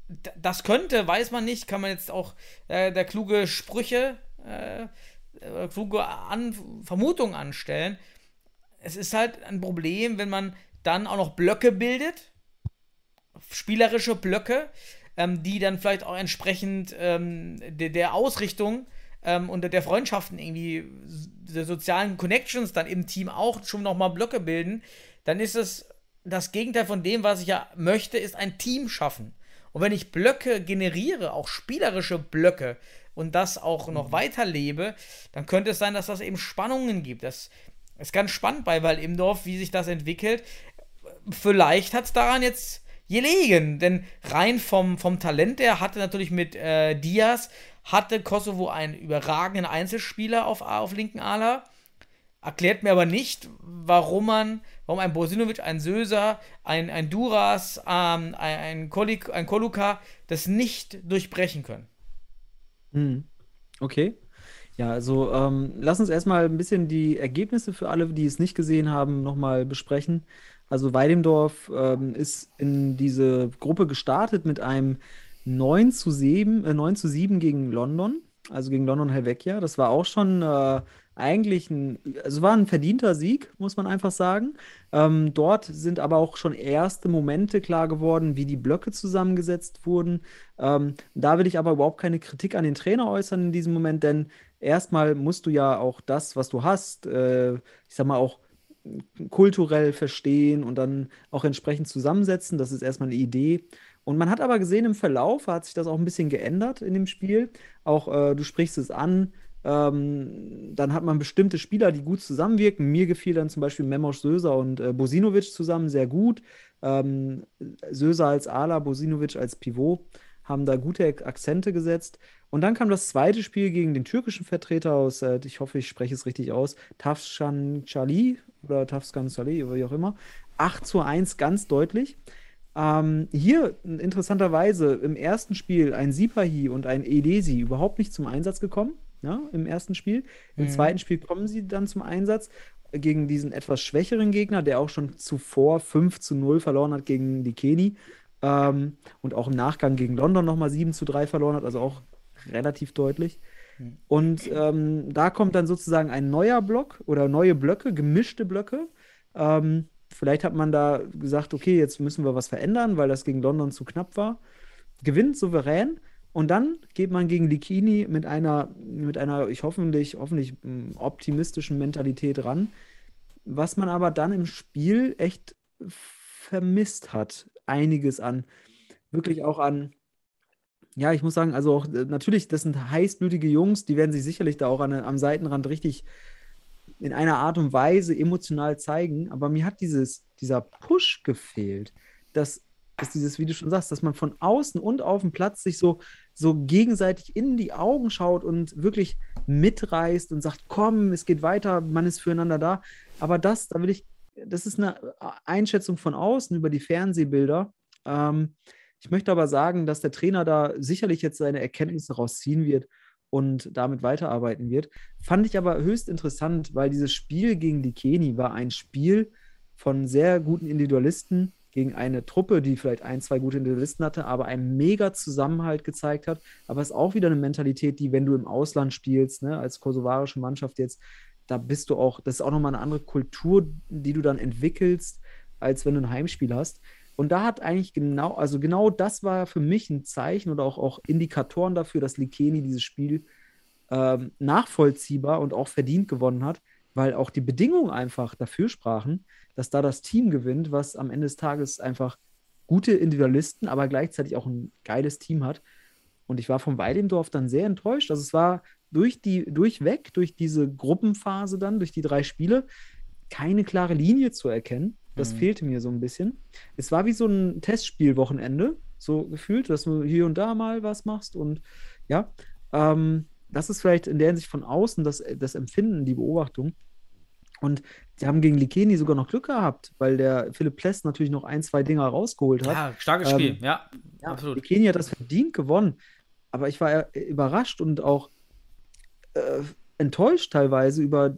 das könnte, weiß man nicht, kann man jetzt auch der kluge Sprüche, kluge Vermutungen anstellen. Es ist halt ein Problem, wenn man dann auch noch Blöcke bildet, spielerische Blöcke, die dann vielleicht auch entsprechend der Ausrichtung und der Freundschaften irgendwie, der sozialen Connections dann im Team auch schon nochmal Blöcke bilden, dann ist es das Gegenteil von dem, was ich ja möchte, ist ein Team schaffen. Und wenn ich Blöcke generiere, auch spielerische Blöcke, und das auch noch weiterlebe, dann könnte es sein, dass das eben Spannungen gibt. Das ist ganz spannend bei Weil Imdorf, wie sich das entwickelt. Vielleicht hat es daran jetzt gelegen, denn rein vom Talent her hatte natürlich mit Diaz, hatte Kosovo einen überragenden Einzelspieler auf linken Ala. Erklärt mir aber nicht, warum ein Bosinovic, ein Söser, ein Duras, ein Koluka das nicht durchbrechen können. Okay. Ja, also lass uns erstmal ein bisschen die Ergebnisse für alle, die es nicht gesehen haben, nochmal besprechen. Also Weidemdorf ist in diese Gruppe gestartet mit einem 9:7 gegen London, also gegen London Helvetia. Das war auch schon eigentlich war ein verdienter Sieg, muss man einfach sagen. Dort sind aber auch schon erste Momente klar geworden, wie die Blöcke zusammengesetzt wurden. Da will ich aber überhaupt keine Kritik an den Trainer äußern in diesem Moment, denn erstmal musst du ja auch das, was du hast, ich sag mal auch kulturell verstehen und dann auch entsprechend zusammensetzen. Das ist erstmal eine Idee. Und man hat aber gesehen, im Verlauf hat sich das auch ein bisschen geändert in dem Spiel. Auch du sprichst es an. Dann hat man bestimmte Spieler, die gut zusammenwirken. Mir gefiel dann zum Beispiel Memoš Sözer und Bosinovic zusammen sehr gut. Sözer als Ala, Bosinovic als Pivot haben da gute Akzente gesetzt. Und dann kam das zweite Spiel gegen den türkischen Vertreter aus, ich hoffe, ich spreche es richtig aus, Tafshan oder Tafskan Salih oder wie auch immer. 8:1 ganz deutlich. Hier interessanterweise im ersten Spiel ein Sipahi und ein Edesi überhaupt nicht zum Einsatz gekommen, ja, im ersten Spiel. Im zweiten Spiel kommen sie dann zum Einsatz gegen diesen etwas schwächeren Gegner, der auch schon zuvor 5:0 verloren hat gegen Likeni und auch im Nachgang gegen London nochmal 7:3 verloren hat, also auch relativ deutlich. Und da kommt dann sozusagen ein neuer Block oder neue Blöcke, gemischte Blöcke. Vielleicht hat man da gesagt, okay, jetzt müssen wir was verändern, weil das gegen London zu knapp war. Gewinnt souverän und dann geht man gegen Likeni mit einer ich hoffentlich optimistischen Mentalität ran, was man aber dann im Spiel echt vermisst hat. Einiges an, wirklich auch an, ja, ich muss sagen, also auch natürlich, das sind heißblütige Jungs, die werden sich sicherlich da auch am Seitenrand richtig in einer Art und Weise emotional zeigen, aber mir hat dieser Push gefehlt, dass dieses, wie du schon sagst, dass man von außen und auf dem Platz sich so gegenseitig in die Augen schaut und wirklich mitreißt und sagt, komm, es geht weiter, man ist füreinander da, aber das ist eine Einschätzung von außen über die Fernsehbilder. Ich möchte aber sagen, dass der Trainer da sicherlich jetzt seine Erkenntnisse rausziehen wird und damit weiterarbeiten wird. Fand ich aber höchst interessant, weil dieses Spiel gegen Likeni war ein Spiel von sehr guten Individualisten gegen eine Truppe, die vielleicht 1, 2 gute Individualisten hatte, aber einen mega Zusammenhalt gezeigt hat. Aber es ist auch wieder eine Mentalität, die, wenn du im Ausland spielst, ne, als kosovarische Mannschaft jetzt, da bist du auch, das ist auch nochmal eine andere Kultur, die du dann entwickelst, als wenn du ein Heimspiel hast. Und da hat eigentlich genau das war für mich ein Zeichen oder auch Indikatoren dafür, dass Likeni dieses Spiel nachvollziehbar und auch verdient gewonnen hat, weil auch die Bedingungen einfach dafür sprachen, dass da das Team gewinnt, was am Ende des Tages einfach gute Individualisten, aber gleichzeitig auch ein geiles Team hat. Und ich war von Weidemdorf dann sehr enttäuscht. Also es war durch diese Gruppenphase dann, durch die 3 Spiele, keine klare Linie zu erkennen. Das fehlte mir so ein bisschen. Es war wie so ein Testspielwochenende, so gefühlt, dass du hier und da mal was machst. Und ja, das ist vielleicht in der Hinsicht von außen das Empfinden, die Beobachtung. Und sie haben gegen Likeni sogar noch Glück gehabt, weil der Philipp Pless natürlich noch 1, 2 Dinger rausgeholt hat. Ja, starkes Spiel, ja, absolut. Likeni hat das verdient gewonnen. Aber ich war überrascht und auch enttäuscht teilweise über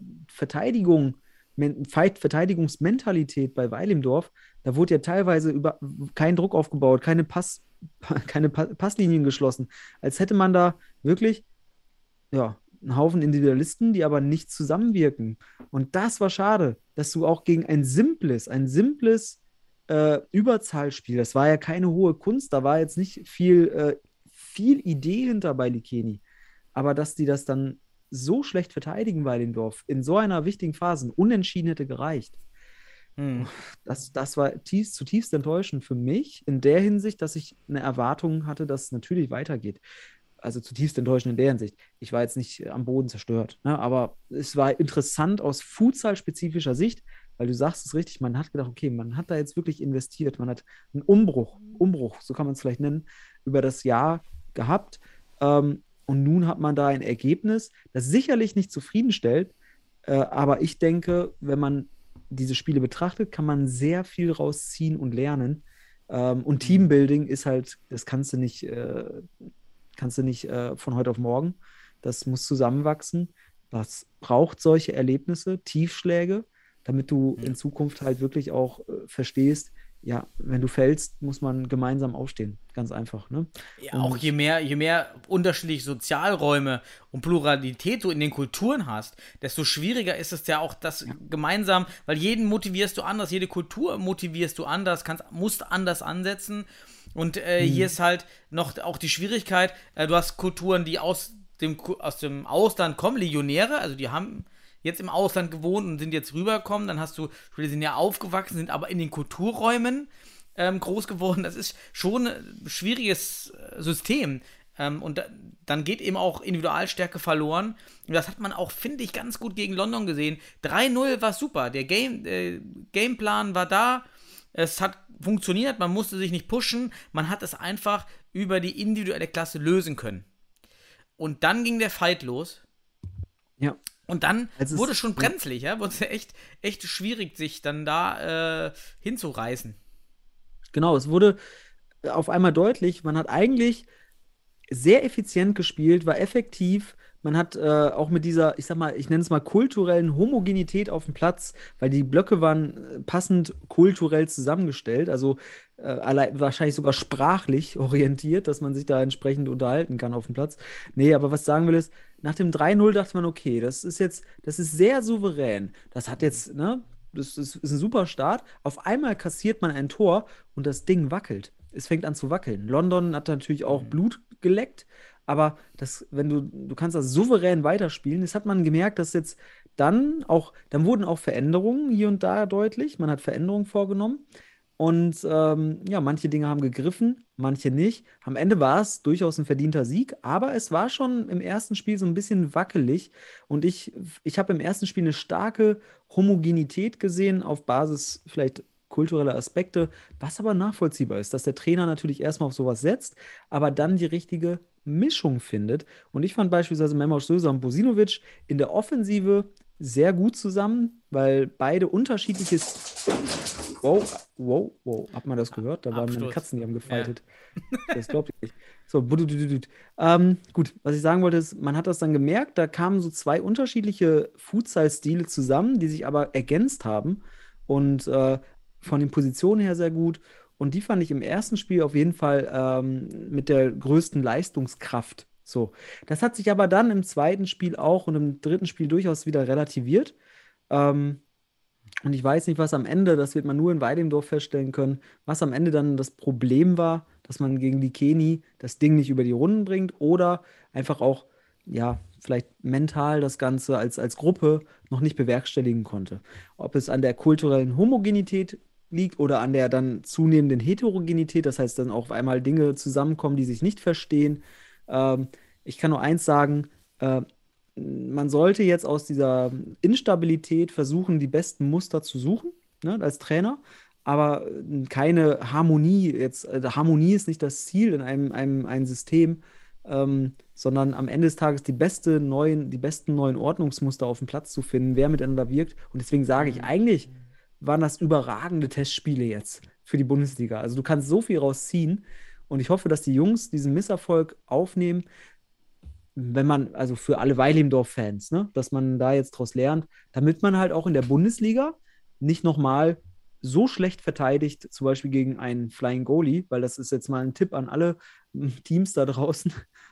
Verteidigungsmentalität bei Weidemdorf. Da wurde ja teilweise kein Druck aufgebaut, keine Passlinien geschlossen. Als hätte man da wirklich, ja, einen Haufen Individualisten, die aber nicht zusammenwirken. Und das war schade, dass du auch gegen ein simples Überzahlspiel, das war ja keine hohe Kunst, da war jetzt nicht viel Idee hinter bei Likeni. Aber dass die das dann so schlecht verteidigen bei dem Dorf, in so einer wichtigen Phase, unentschieden hätte gereicht. Das war zutiefst enttäuschend für mich in der Hinsicht, dass ich eine Erwartung hatte, dass es natürlich weitergeht. Also zutiefst enttäuschend in der Hinsicht. Ich war jetzt nicht am Boden zerstört, ne? Aber es war interessant aus Futsal-spezifischer Sicht, weil du sagst es richtig, man hat gedacht, okay, man hat da jetzt wirklich investiert, man hat einen Umbruch, so kann man es vielleicht nennen, über das Jahr gehabt. Und nun hat man da ein Ergebnis, das sicherlich nicht zufriedenstellt, aber ich denke, wenn man diese Spiele betrachtet, kann man sehr viel rausziehen und lernen. Und Teambuilding ist halt, das kannst du nicht von heute auf morgen. Das muss zusammenwachsen. Das braucht solche Erlebnisse, Tiefschläge, damit du in Zukunft halt wirklich auch verstehst, ja, wenn du fällst, muss man gemeinsam aufstehen. Ganz einfach, ne? Ja, auch je mehr unterschiedliche Sozialräume und Pluralität du in den Kulturen hast, desto schwieriger ist es ja auch, das gemeinsam, weil jeden motivierst du anders, jede Kultur motivierst du anders, musst anders ansetzen. Und hier ist halt noch auch die Schwierigkeit, du hast Kulturen, die aus dem Ausland kommen, Legionäre, also die haben jetzt im Ausland gewohnt und sind jetzt rübergekommen, dann hast du Spieler, die sind ja aufgewachsen, sind aber in den Kulturräumen groß geworden. Das ist schon ein schwieriges System. Dann geht eben auch Individualstärke verloren. Und das hat man auch, finde ich, ganz gut gegen London gesehen. 3-0 war super. Der Gameplan war da. Es hat funktioniert. Man musste sich nicht pushen. Man hat es einfach über die individuelle Klasse lösen können. Und dann ging der Fight los. Ja. Und dann wurde es schon brenzlig, ja, wurde es echt schwierig, sich dann da hinzureißen. Genau, es wurde auf einmal deutlich, man hat eigentlich sehr effizient gespielt, war effektiv, man hat auch mit dieser, ich sag mal, ich nenne es mal kulturellen Homogenität auf dem Platz, weil die Blöcke waren passend kulturell zusammengestellt, also wahrscheinlich sogar sprachlich orientiert, dass man sich da entsprechend unterhalten kann auf dem Platz. Nee, aber was ich sagen will ist, nach dem 3-0 dachte man, okay, das ist sehr souverän. Das hat jetzt, ne, das ist ein super Start. Auf einmal kassiert man ein Tor und das Ding wackelt. Es fängt an zu wackeln. London hat natürlich auch Blut geleckt, aber du kannst das souverän weiterspielen. Das hat man gemerkt, dass jetzt dann wurden auch Veränderungen hier und da deutlich. Man hat Veränderungen vorgenommen. Und ja, manche Dinge haben gegriffen, manche nicht. Am Ende war es durchaus ein verdienter Sieg, aber es war schon im ersten Spiel so ein bisschen wackelig. Und ich habe im ersten Spiel eine starke Homogenität gesehen auf Basis vielleicht kultureller Aspekte, was aber nachvollziehbar ist, dass der Trainer natürlich erstmal auf sowas setzt, aber dann die richtige Mischung findet. Und ich fand beispielsweise Memoš Sözer und Bosinovic in der Offensive sehr gut zusammen, weil beide unterschiedliches. Wow. Hat man das gehört? Da waren meine Katzen, die haben gefaltet. Ja. Das glaubt ihr nicht. So, gut, was ich sagen wollte ist, man hat das dann gemerkt, da kamen so zwei unterschiedliche Futsal-Stile zusammen, die sich aber ergänzt haben und von den Positionen her sehr gut. Und die fand ich im ersten Spiel auf jeden Fall mit der größten Leistungskraft. So, das hat sich aber dann im zweiten Spiel auch und im dritten Spiel durchaus wieder relativiert. Und ich weiß nicht, was am Ende, das wird man nur in Weidemdorf feststellen können, was am Ende dann das Problem war, dass man gegen Likeni das Ding nicht über die Runden bringt oder einfach auch, ja, vielleicht mental das Ganze als Gruppe noch nicht bewerkstelligen konnte. Ob es an der kulturellen Homogenität liegt oder an der dann zunehmenden Heterogenität, das heißt dann auch auf einmal Dinge zusammenkommen, die sich nicht verstehen. Ich kann nur eins sagen, man sollte jetzt aus dieser Instabilität versuchen, die besten Muster zu suchen, ne, als Trainer, aber keine Harmonie. Harmonie ist nicht das Ziel in einem System, sondern am Ende des Tages die besten neuen Ordnungsmuster auf dem Platz zu finden, wer miteinander wirkt. Und deswegen sage ich, eigentlich waren das überragende Testspiele jetzt für die Bundesliga. Also du kannst so viel rausziehen und ich hoffe, dass die Jungs diesen Misserfolg aufnehmen, also für alle Weilimdorf-Fans, ne, dass man da jetzt draus lernt, damit man halt auch in der Bundesliga nicht nochmal so schlecht verteidigt, zum Beispiel gegen einen Flying Goalie, weil das ist jetzt mal ein Tipp an alle Teams da draußen,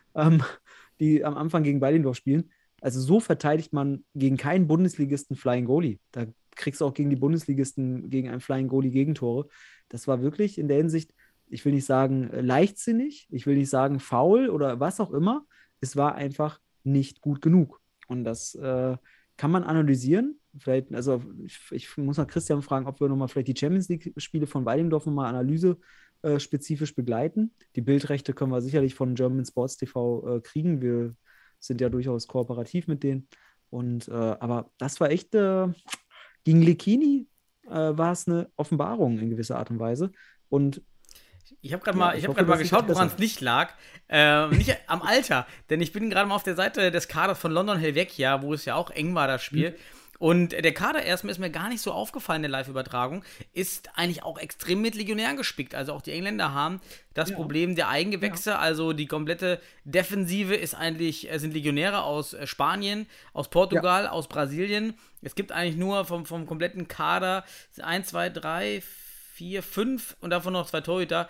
die am Anfang gegen Weilendorf spielen. Also so verteidigt man gegen keinen Bundesligisten Flying Goalie. Da kriegst du auch gegen die Bundesligisten, gegen einen Flying Goalie Gegentore. Das war wirklich in der Hinsicht, ich will nicht sagen leichtsinnig, ich will nicht sagen faul oder was auch immer. Es war einfach nicht gut genug. Und das kann man analysieren. Vielleicht, also ich muss mal Christian fragen, ob wir nochmal vielleicht die Champions League-Spiele von Weilendorf nochmal analysespezifisch begleiten. Die Bildrechte können wir sicherlich von German Sports TV kriegen. Wir sind ja durchaus kooperativ mit denen. Und aber das war echt, gegen Lecchini war es eine Offenbarung in gewisser Art und Weise. Und ich habe gerade mal geschaut, woran es nicht lag. Nicht am Alter, denn ich bin gerade mal auf der Seite des Kaders von London Helvetia, wo es ja auch eng war, das Spiel. Und der Kader erstmal ist mir gar nicht so aufgefallen in der Live-Übertragung, ist eigentlich auch extrem mit Legionären gespickt. Also auch die Engländer haben das Problem der Eigengewächse, also die komplette Defensive sind Legionäre aus Spanien, aus Portugal, aus Brasilien. Es gibt eigentlich nur vom kompletten Kader 1, 2, 3, 4, 5 und davon noch 2 Torhüter,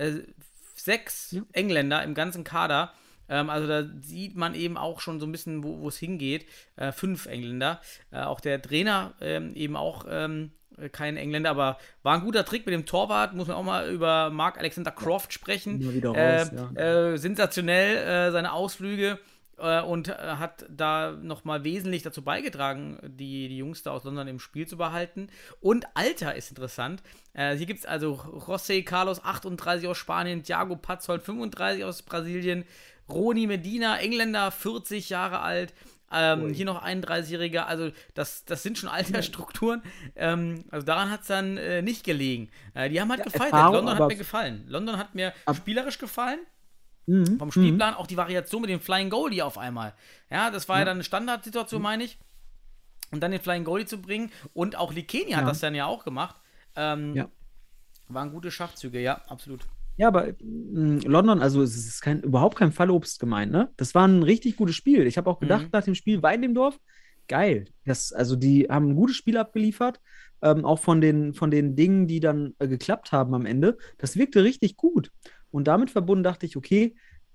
6 Engländer im ganzen Kader. Also da sieht man eben auch schon so ein bisschen, wo es hingeht. 5 Engländer. Auch der Trainer eben auch kein Engländer, aber war ein guter Trick mit dem Torwart. Muss man auch mal über Mark-Alexander Croft sprechen. Wieder raus, sensationell seine Ausflüge und hat da nochmal wesentlich dazu beigetragen, die Jungs da aus London im Spiel zu behalten. Und Alter ist interessant. Hier gibt es also José Carlos, 38 aus Spanien, Thiago Patzold, 35 aus Brasilien, Roni Medina, Engländer, 40 Jahre alt, hier noch 31-Jähriger, also das sind schon Altersstrukturen, also daran hat es dann nicht gelegen. Die haben halt gefeiert, London hat mir gefallen. London hat mir spielerisch gefallen, vom Spielplan, auch die Variation mit dem Flying Goalie auf einmal. Ja, das war ja dann eine Standardsituation, meine ich, und dann den Flying Goalie zu bringen, und auch Lecchini hat das dann ja auch gemacht. Waren gute Schachzüge, ja, absolut. Ja, aber London, also es ist überhaupt kein Fallobst gemeint, ne? Das war ein richtig gutes Spiel. Ich habe auch gedacht, nach dem Spiel Weilendorf, geil. Also die haben ein gutes Spiel abgeliefert, auch von den Dingen, die dann geklappt haben am Ende. Das wirkte richtig gut. Und damit verbunden dachte ich, okay,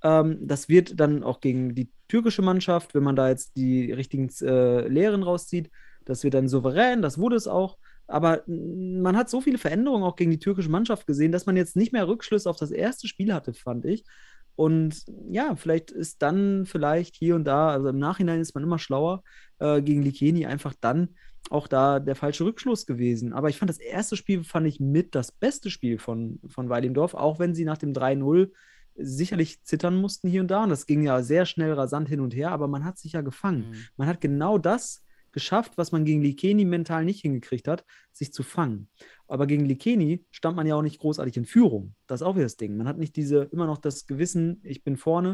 das wird dann auch gegen die türkische Mannschaft, wenn man da jetzt die richtigen Lehren rauszieht, das wird dann souverän, das wurde es auch. Aber man hat so viele Veränderungen auch gegen die türkische Mannschaft gesehen, dass man jetzt nicht mehr Rückschlüsse auf das erste Spiel hatte, fand ich. Und ja, vielleicht ist dann hier und da, also im Nachhinein ist man immer schlauer, gegen Lecchini einfach dann auch da der falsche Rückschluss gewesen. Aber ich fand das erste Spiel, mit das beste Spiel von Weilendorf, auch wenn sie nach dem 3-0 sicherlich zittern mussten hier und da. Und das ging ja sehr schnell rasant hin und her, aber man hat sich ja gefangen. Man hat genau das geschafft, was man gegen Lecchini mental nicht hingekriegt hat, sich zu fangen. Aber gegen Lecchini stand man ja auch nicht großartig in Führung. Das ist auch wieder das Ding. Man hat nicht immer noch das Gewissen, ich bin vorne.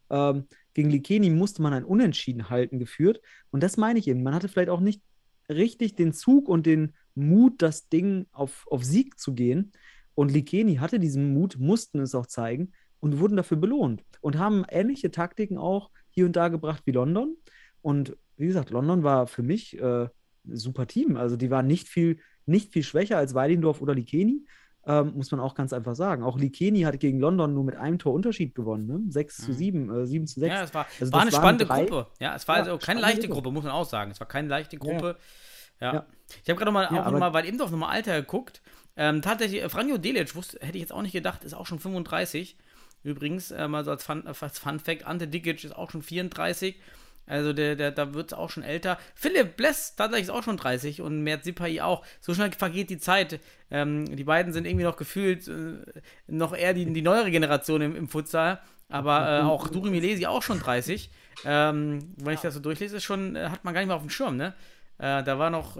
Gegen Lecchini musste man ein Unentschieden-Halten geführt. Und das meine ich eben. Man hatte vielleicht auch nicht richtig den Zug und den Mut, das Ding auf Sieg zu gehen. Und Lecchini hatte diesen Mut, mussten es auch zeigen und wurden dafür belohnt. Und haben ähnliche Taktiken auch hier und da gebracht wie London. Und wie gesagt, London war für mich ein super Team. Also die waren nicht viel schwächer als Weilendorf oder Lecchini, muss man auch ganz einfach sagen. Auch Lecchini hat gegen London nur mit einem Tor Unterschied gewonnen, ne? 6-7, 7-6. Ja, es war eine spannende Gruppe. Ja, es war also keine leichte Gruppe, muss man auch sagen. Es war keine leichte Gruppe. Ja. Ich habe gerade nochmal, weil eben doch nochmal Alter geguckt. Tatsächlich, Franjo Delic, hätte ich jetzt auch nicht gedacht, ist auch schon 35. Übrigens, mal so als Fun-Fact, Ante Digic ist auch schon 34. Also da wird es auch schon älter. Philipp Bless tatsächlich ist auch schon 30 und Mert Sipai auch. So schnell vergeht die Zeit. Die beiden sind irgendwie noch gefühlt noch eher die neuere Generation im Futsal. Aber auch Duri Milesi auch schon 30. Wenn ich das so durchlese, hat man gar nicht mehr auf dem Schirm, ne? Da war noch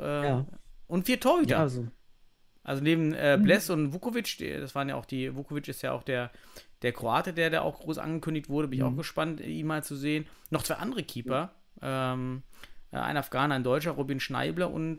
und 4 Torhüter. Ja, also neben Bless und Vukovic, das waren ja auch Vukovic ist ja auch der Kroate, der auch groß angekündigt wurde, bin ich auch gespannt, ihn mal zu sehen. Noch 2 andere Keeper, ein Afghaner, ein Deutscher, Robin Schneible und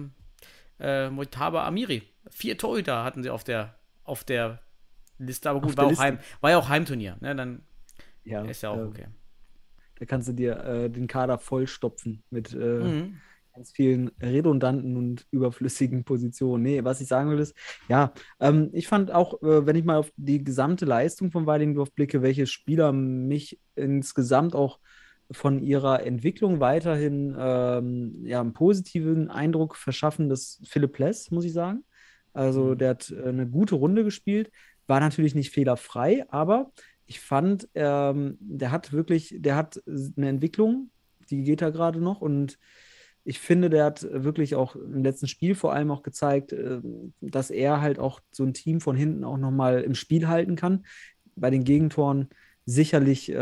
Mojtaba Amiri. 4 Torhüter hatten sie auf der Liste, aber gut, war ja auch Heimturnier, ne? Dann ist ja auch okay. Da kannst du dir den Kader vollstopfen mit ganz vielen redundanten und überflüssigen Positionen. Nee, was ich sagen will ist, ja, ich fand auch, wenn ich mal auf die gesamte Leistung von Weidendorf blicke, welche Spieler mich insgesamt auch von ihrer Entwicklung weiterhin einen positiven Eindruck verschaffen, das Philipp Pless, muss ich sagen. Also der hat eine gute Runde gespielt, war natürlich nicht fehlerfrei, aber ich fand, der hat eine Entwicklung, die geht da gerade noch, und ich finde, der hat wirklich auch im letzten Spiel vor allem auch gezeigt, dass er halt auch so ein Team von hinten auch nochmal im Spiel halten kann. Bei den Gegentoren sicherlich,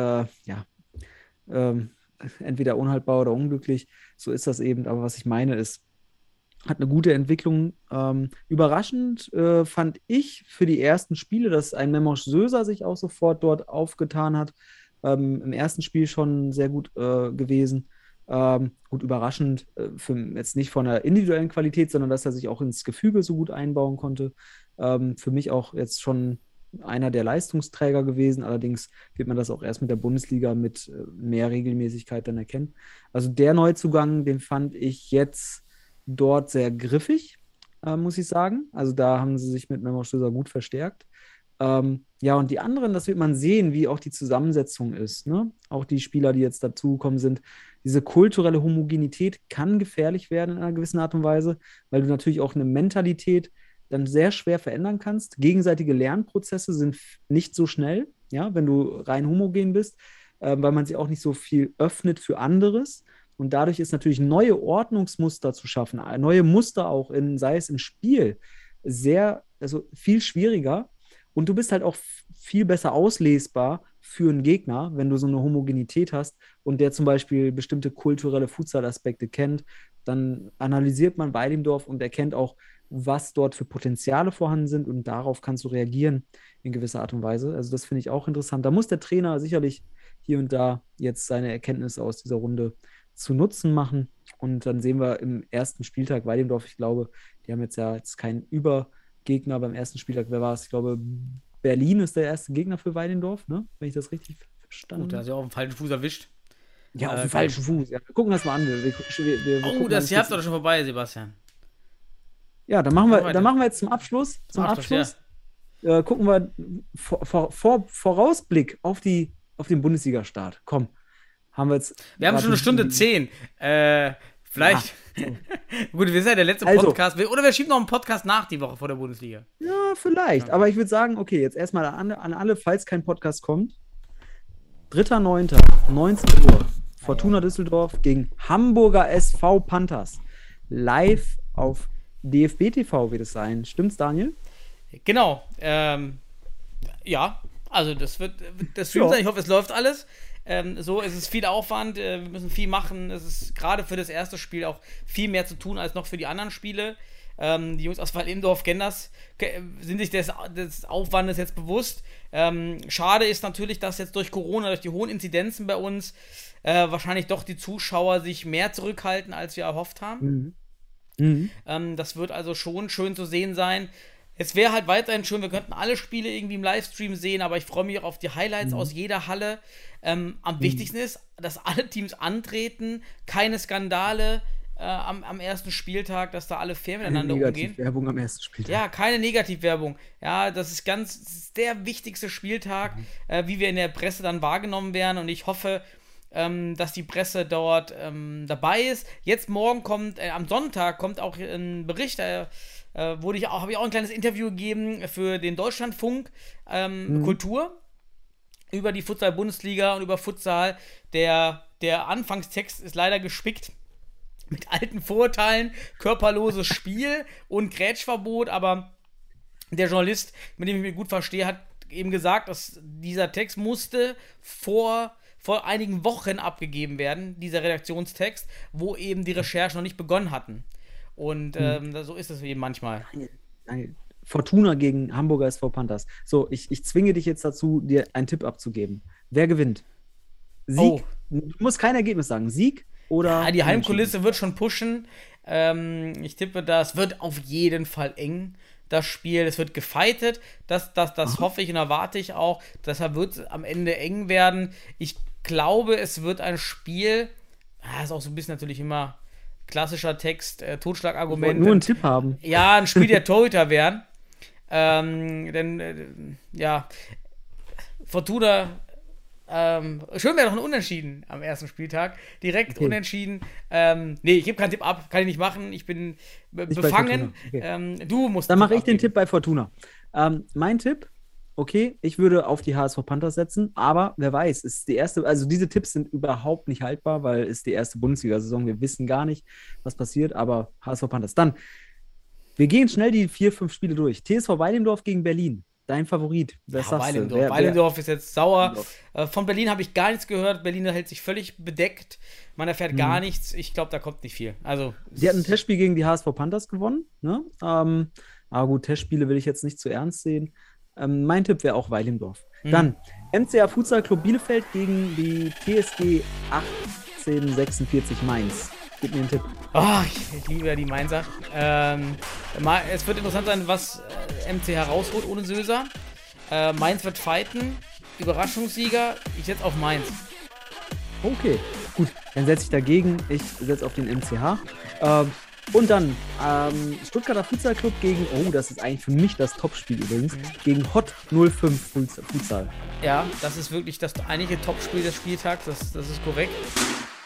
entweder unhaltbar oder unglücklich, so ist das eben, aber was ich meine ist, hat eine gute Entwicklung. Überraschend fand ich für die ersten Spiele, dass ein Memos Söser sich auch sofort dort aufgetan hat. Im ersten Spiel schon sehr gut gewesen. Gut, überraschend, jetzt nicht von der individuellen Qualität, sondern dass er sich auch ins Gefüge so gut einbauen konnte. Für mich auch jetzt schon einer der Leistungsträger gewesen. Allerdings wird man das auch erst mit der Bundesliga mit mehr Regelmäßigkeit dann erkennen. Also der Neuzugang, den fand ich jetzt dort sehr griffig, muss ich sagen. Also da haben sie sich mit Memo Stöser gut verstärkt. Und die anderen, das wird man sehen, wie auch die Zusammensetzung ist. Ne? Auch die Spieler, die jetzt dazugekommen sind. Diese kulturelle Homogenität kann gefährlich werden in einer gewissen Art und Weise, weil du natürlich auch eine Mentalität dann sehr schwer verändern kannst. Gegenseitige Lernprozesse sind nicht so schnell, ja, wenn du rein homogen bist, weil man sich auch nicht so viel öffnet für anderes. Und dadurch ist natürlich neue Ordnungsmuster zu schaffen, neue Muster auch, sei es im Spiel, viel schwieriger. Und du bist halt auch viel besser auslesbar für einen Gegner, wenn du so eine Homogenität hast und der zum Beispiel bestimmte kulturelle Futsal-Aspekte kennt. Dann analysiert man Weidendorf und erkennt auch, was dort für Potenziale vorhanden sind, und darauf kannst du reagieren in gewisser Art und Weise. Also das finde ich auch interessant. Da muss der Trainer sicherlich hier und da jetzt seine Erkenntnisse aus dieser Runde zu Nutzen machen. Und dann sehen wir im ersten Spieltag Weidendorf, ich glaube, die haben jetzt keinen Übergegner beim ersten Spieltag. Wer war es? Ich glaube, Berlin ist der erste Gegner für Weidendorf, ne? Wenn ich das richtig verstanden habe. Da ist ja auch auf dem falschen Fuß erwischt. Ja, auf dem falschen Fuß. Ja, wir gucken das mal an. Das Jahr ist doch schon vorbei, Sebastian. Ja, dann machen wir jetzt zum Abschluss. Ja. Gucken wir Vorausblick auf den Bundesliga-Start. Komm. Wir haben schon eine Stunde 10. Vielleicht. Ja. Gut, wir sind ja der letzte Podcast. Oder wir schieben noch einen Podcast nach die Woche vor der Bundesliga. Ja, vielleicht. Ja. Aber ich würde sagen, okay, jetzt erstmal an alle, falls kein Podcast kommt. 3.9., 19 Uhr. Fortuna Düsseldorf gegen Hamburger SV Panthers. Live auf DFB TV wird es sein. Stimmt's, Daniel? Genau. Ja, also das wird das Stream sein. Ich hoffe, es läuft alles. So, es ist viel Aufwand, wir müssen viel machen. Es ist gerade für das erste Spiel auch viel mehr zu tun als noch für die anderen Spiele. Die Jungs aus Wallendorf sind sich des Aufwandes jetzt bewusst. Schade ist natürlich, dass jetzt durch Corona, durch die hohen Inzidenzen bei uns, wahrscheinlich doch die Zuschauer sich mehr zurückhalten, als wir erhofft haben. Das wird also schon schön zu sehen sein. Es wäre halt weiterhin schön, wir könnten alle Spiele irgendwie im Livestream sehen, aber ich freue mich auch auf die Highlights aus jeder Halle. Am wichtigsten ist, dass alle Teams antreten, keine Skandale am ersten Spieltag, dass da alle fair miteinander umgehen. Keine Negativwerbung am ersten Spieltag. Ja, keine Negativwerbung. Ja, das ist der wichtigste Spieltag, wie wir in der Presse dann wahrgenommen werden, und ich hoffe, dass die Presse dort dabei ist. Jetzt morgen am Sonntag kommt auch ein Bericht, habe ich auch ein kleines Interview gegeben für den Deutschlandfunk Kultur über die Futsal-Bundesliga und über Futsal. Der Anfangstext ist leider gespickt mit alten Vorurteilen, körperloses Spiel und Grätschverbot, aber der Journalist, mit dem ich mich gut verstehe, hat eben gesagt, dass dieser Text musste vor einigen Wochen abgegeben werden, dieser Redaktionstext, wo eben die Recherchen noch nicht begonnen hatten. Und so ist es eben manchmal. Daniel. Fortuna gegen Hamburger SV Panthers. So, ich zwinge dich jetzt dazu, dir einen Tipp abzugeben. Wer gewinnt? Sieg? Oh. Du musst kein Ergebnis sagen. Sieg oder... Ja, die Heimkulisse wird schon pushen. Ich tippe, das wird auf jeden Fall eng, das Spiel. Es wird gefightet. Das hoffe ich und erwarte ich auch. Deshalb wird es am Ende eng werden. Ich glaube, es wird ein Spiel... ist auch so ein bisschen natürlich immer klassischer Text, Ich wollte Totschlagargument. nur einen Tipp haben. Ja, ein Spiel der Torhüter wären. Ja, Fortuna, schön wäre doch ein Unentschieden am ersten Spieltag. Direkt Unentschieden. Nee, ich gebe keinen Tipp ab, kann ich nicht machen. Ich bin befangen. Okay. Du musst. Dann mache ich den Tipp bei Fortuna. Mein Tipp, okay, ich würde auf die HSV Panthers setzen, aber wer weiß, ist die erste, also diese Tipps sind überhaupt nicht haltbar, weil es die erste Bundesliga-Saison, wir wissen gar nicht, was passiert, aber HSV Panthers. Dann, wir gehen schnell die 4-5 Spiele durch. TSV Weilendorf gegen Berlin. Dein Favorit. Ja, Weilendorf ist jetzt sauer. Von Berlin habe ich gar nichts gehört. Berlin hält sich völlig bedeckt. Man erfährt gar nichts. Ich glaube, da kommt nicht viel. Also, die hatten ein Testspiel gegen die HSV Panthers gewonnen. Ne? Aber gut, Testspiele will ich jetzt nicht zu ernst sehen. Mein Tipp wäre auch Weilendorf. Dann MCA Futsal Club Bielefeld gegen die TSG 1846 Mainz. Gib mir einen Tipp. Oh, ich liebe ja die Mainzer. Es wird interessant sein, was MC herausholt ohne Söser. Mainz wird fighten. Überraschungssieger. Ich setze auf Mainz. Okay, gut. Dann setze ich dagegen. Ich setze auf den MCH. Und dann Stuttgarter Futsal Club gegen, das ist eigentlich für mich das Topspiel übrigens, gegen Hot 05 Futsal. Ja, das ist wirklich das einige Topspiel des Spieltags. Das ist korrekt.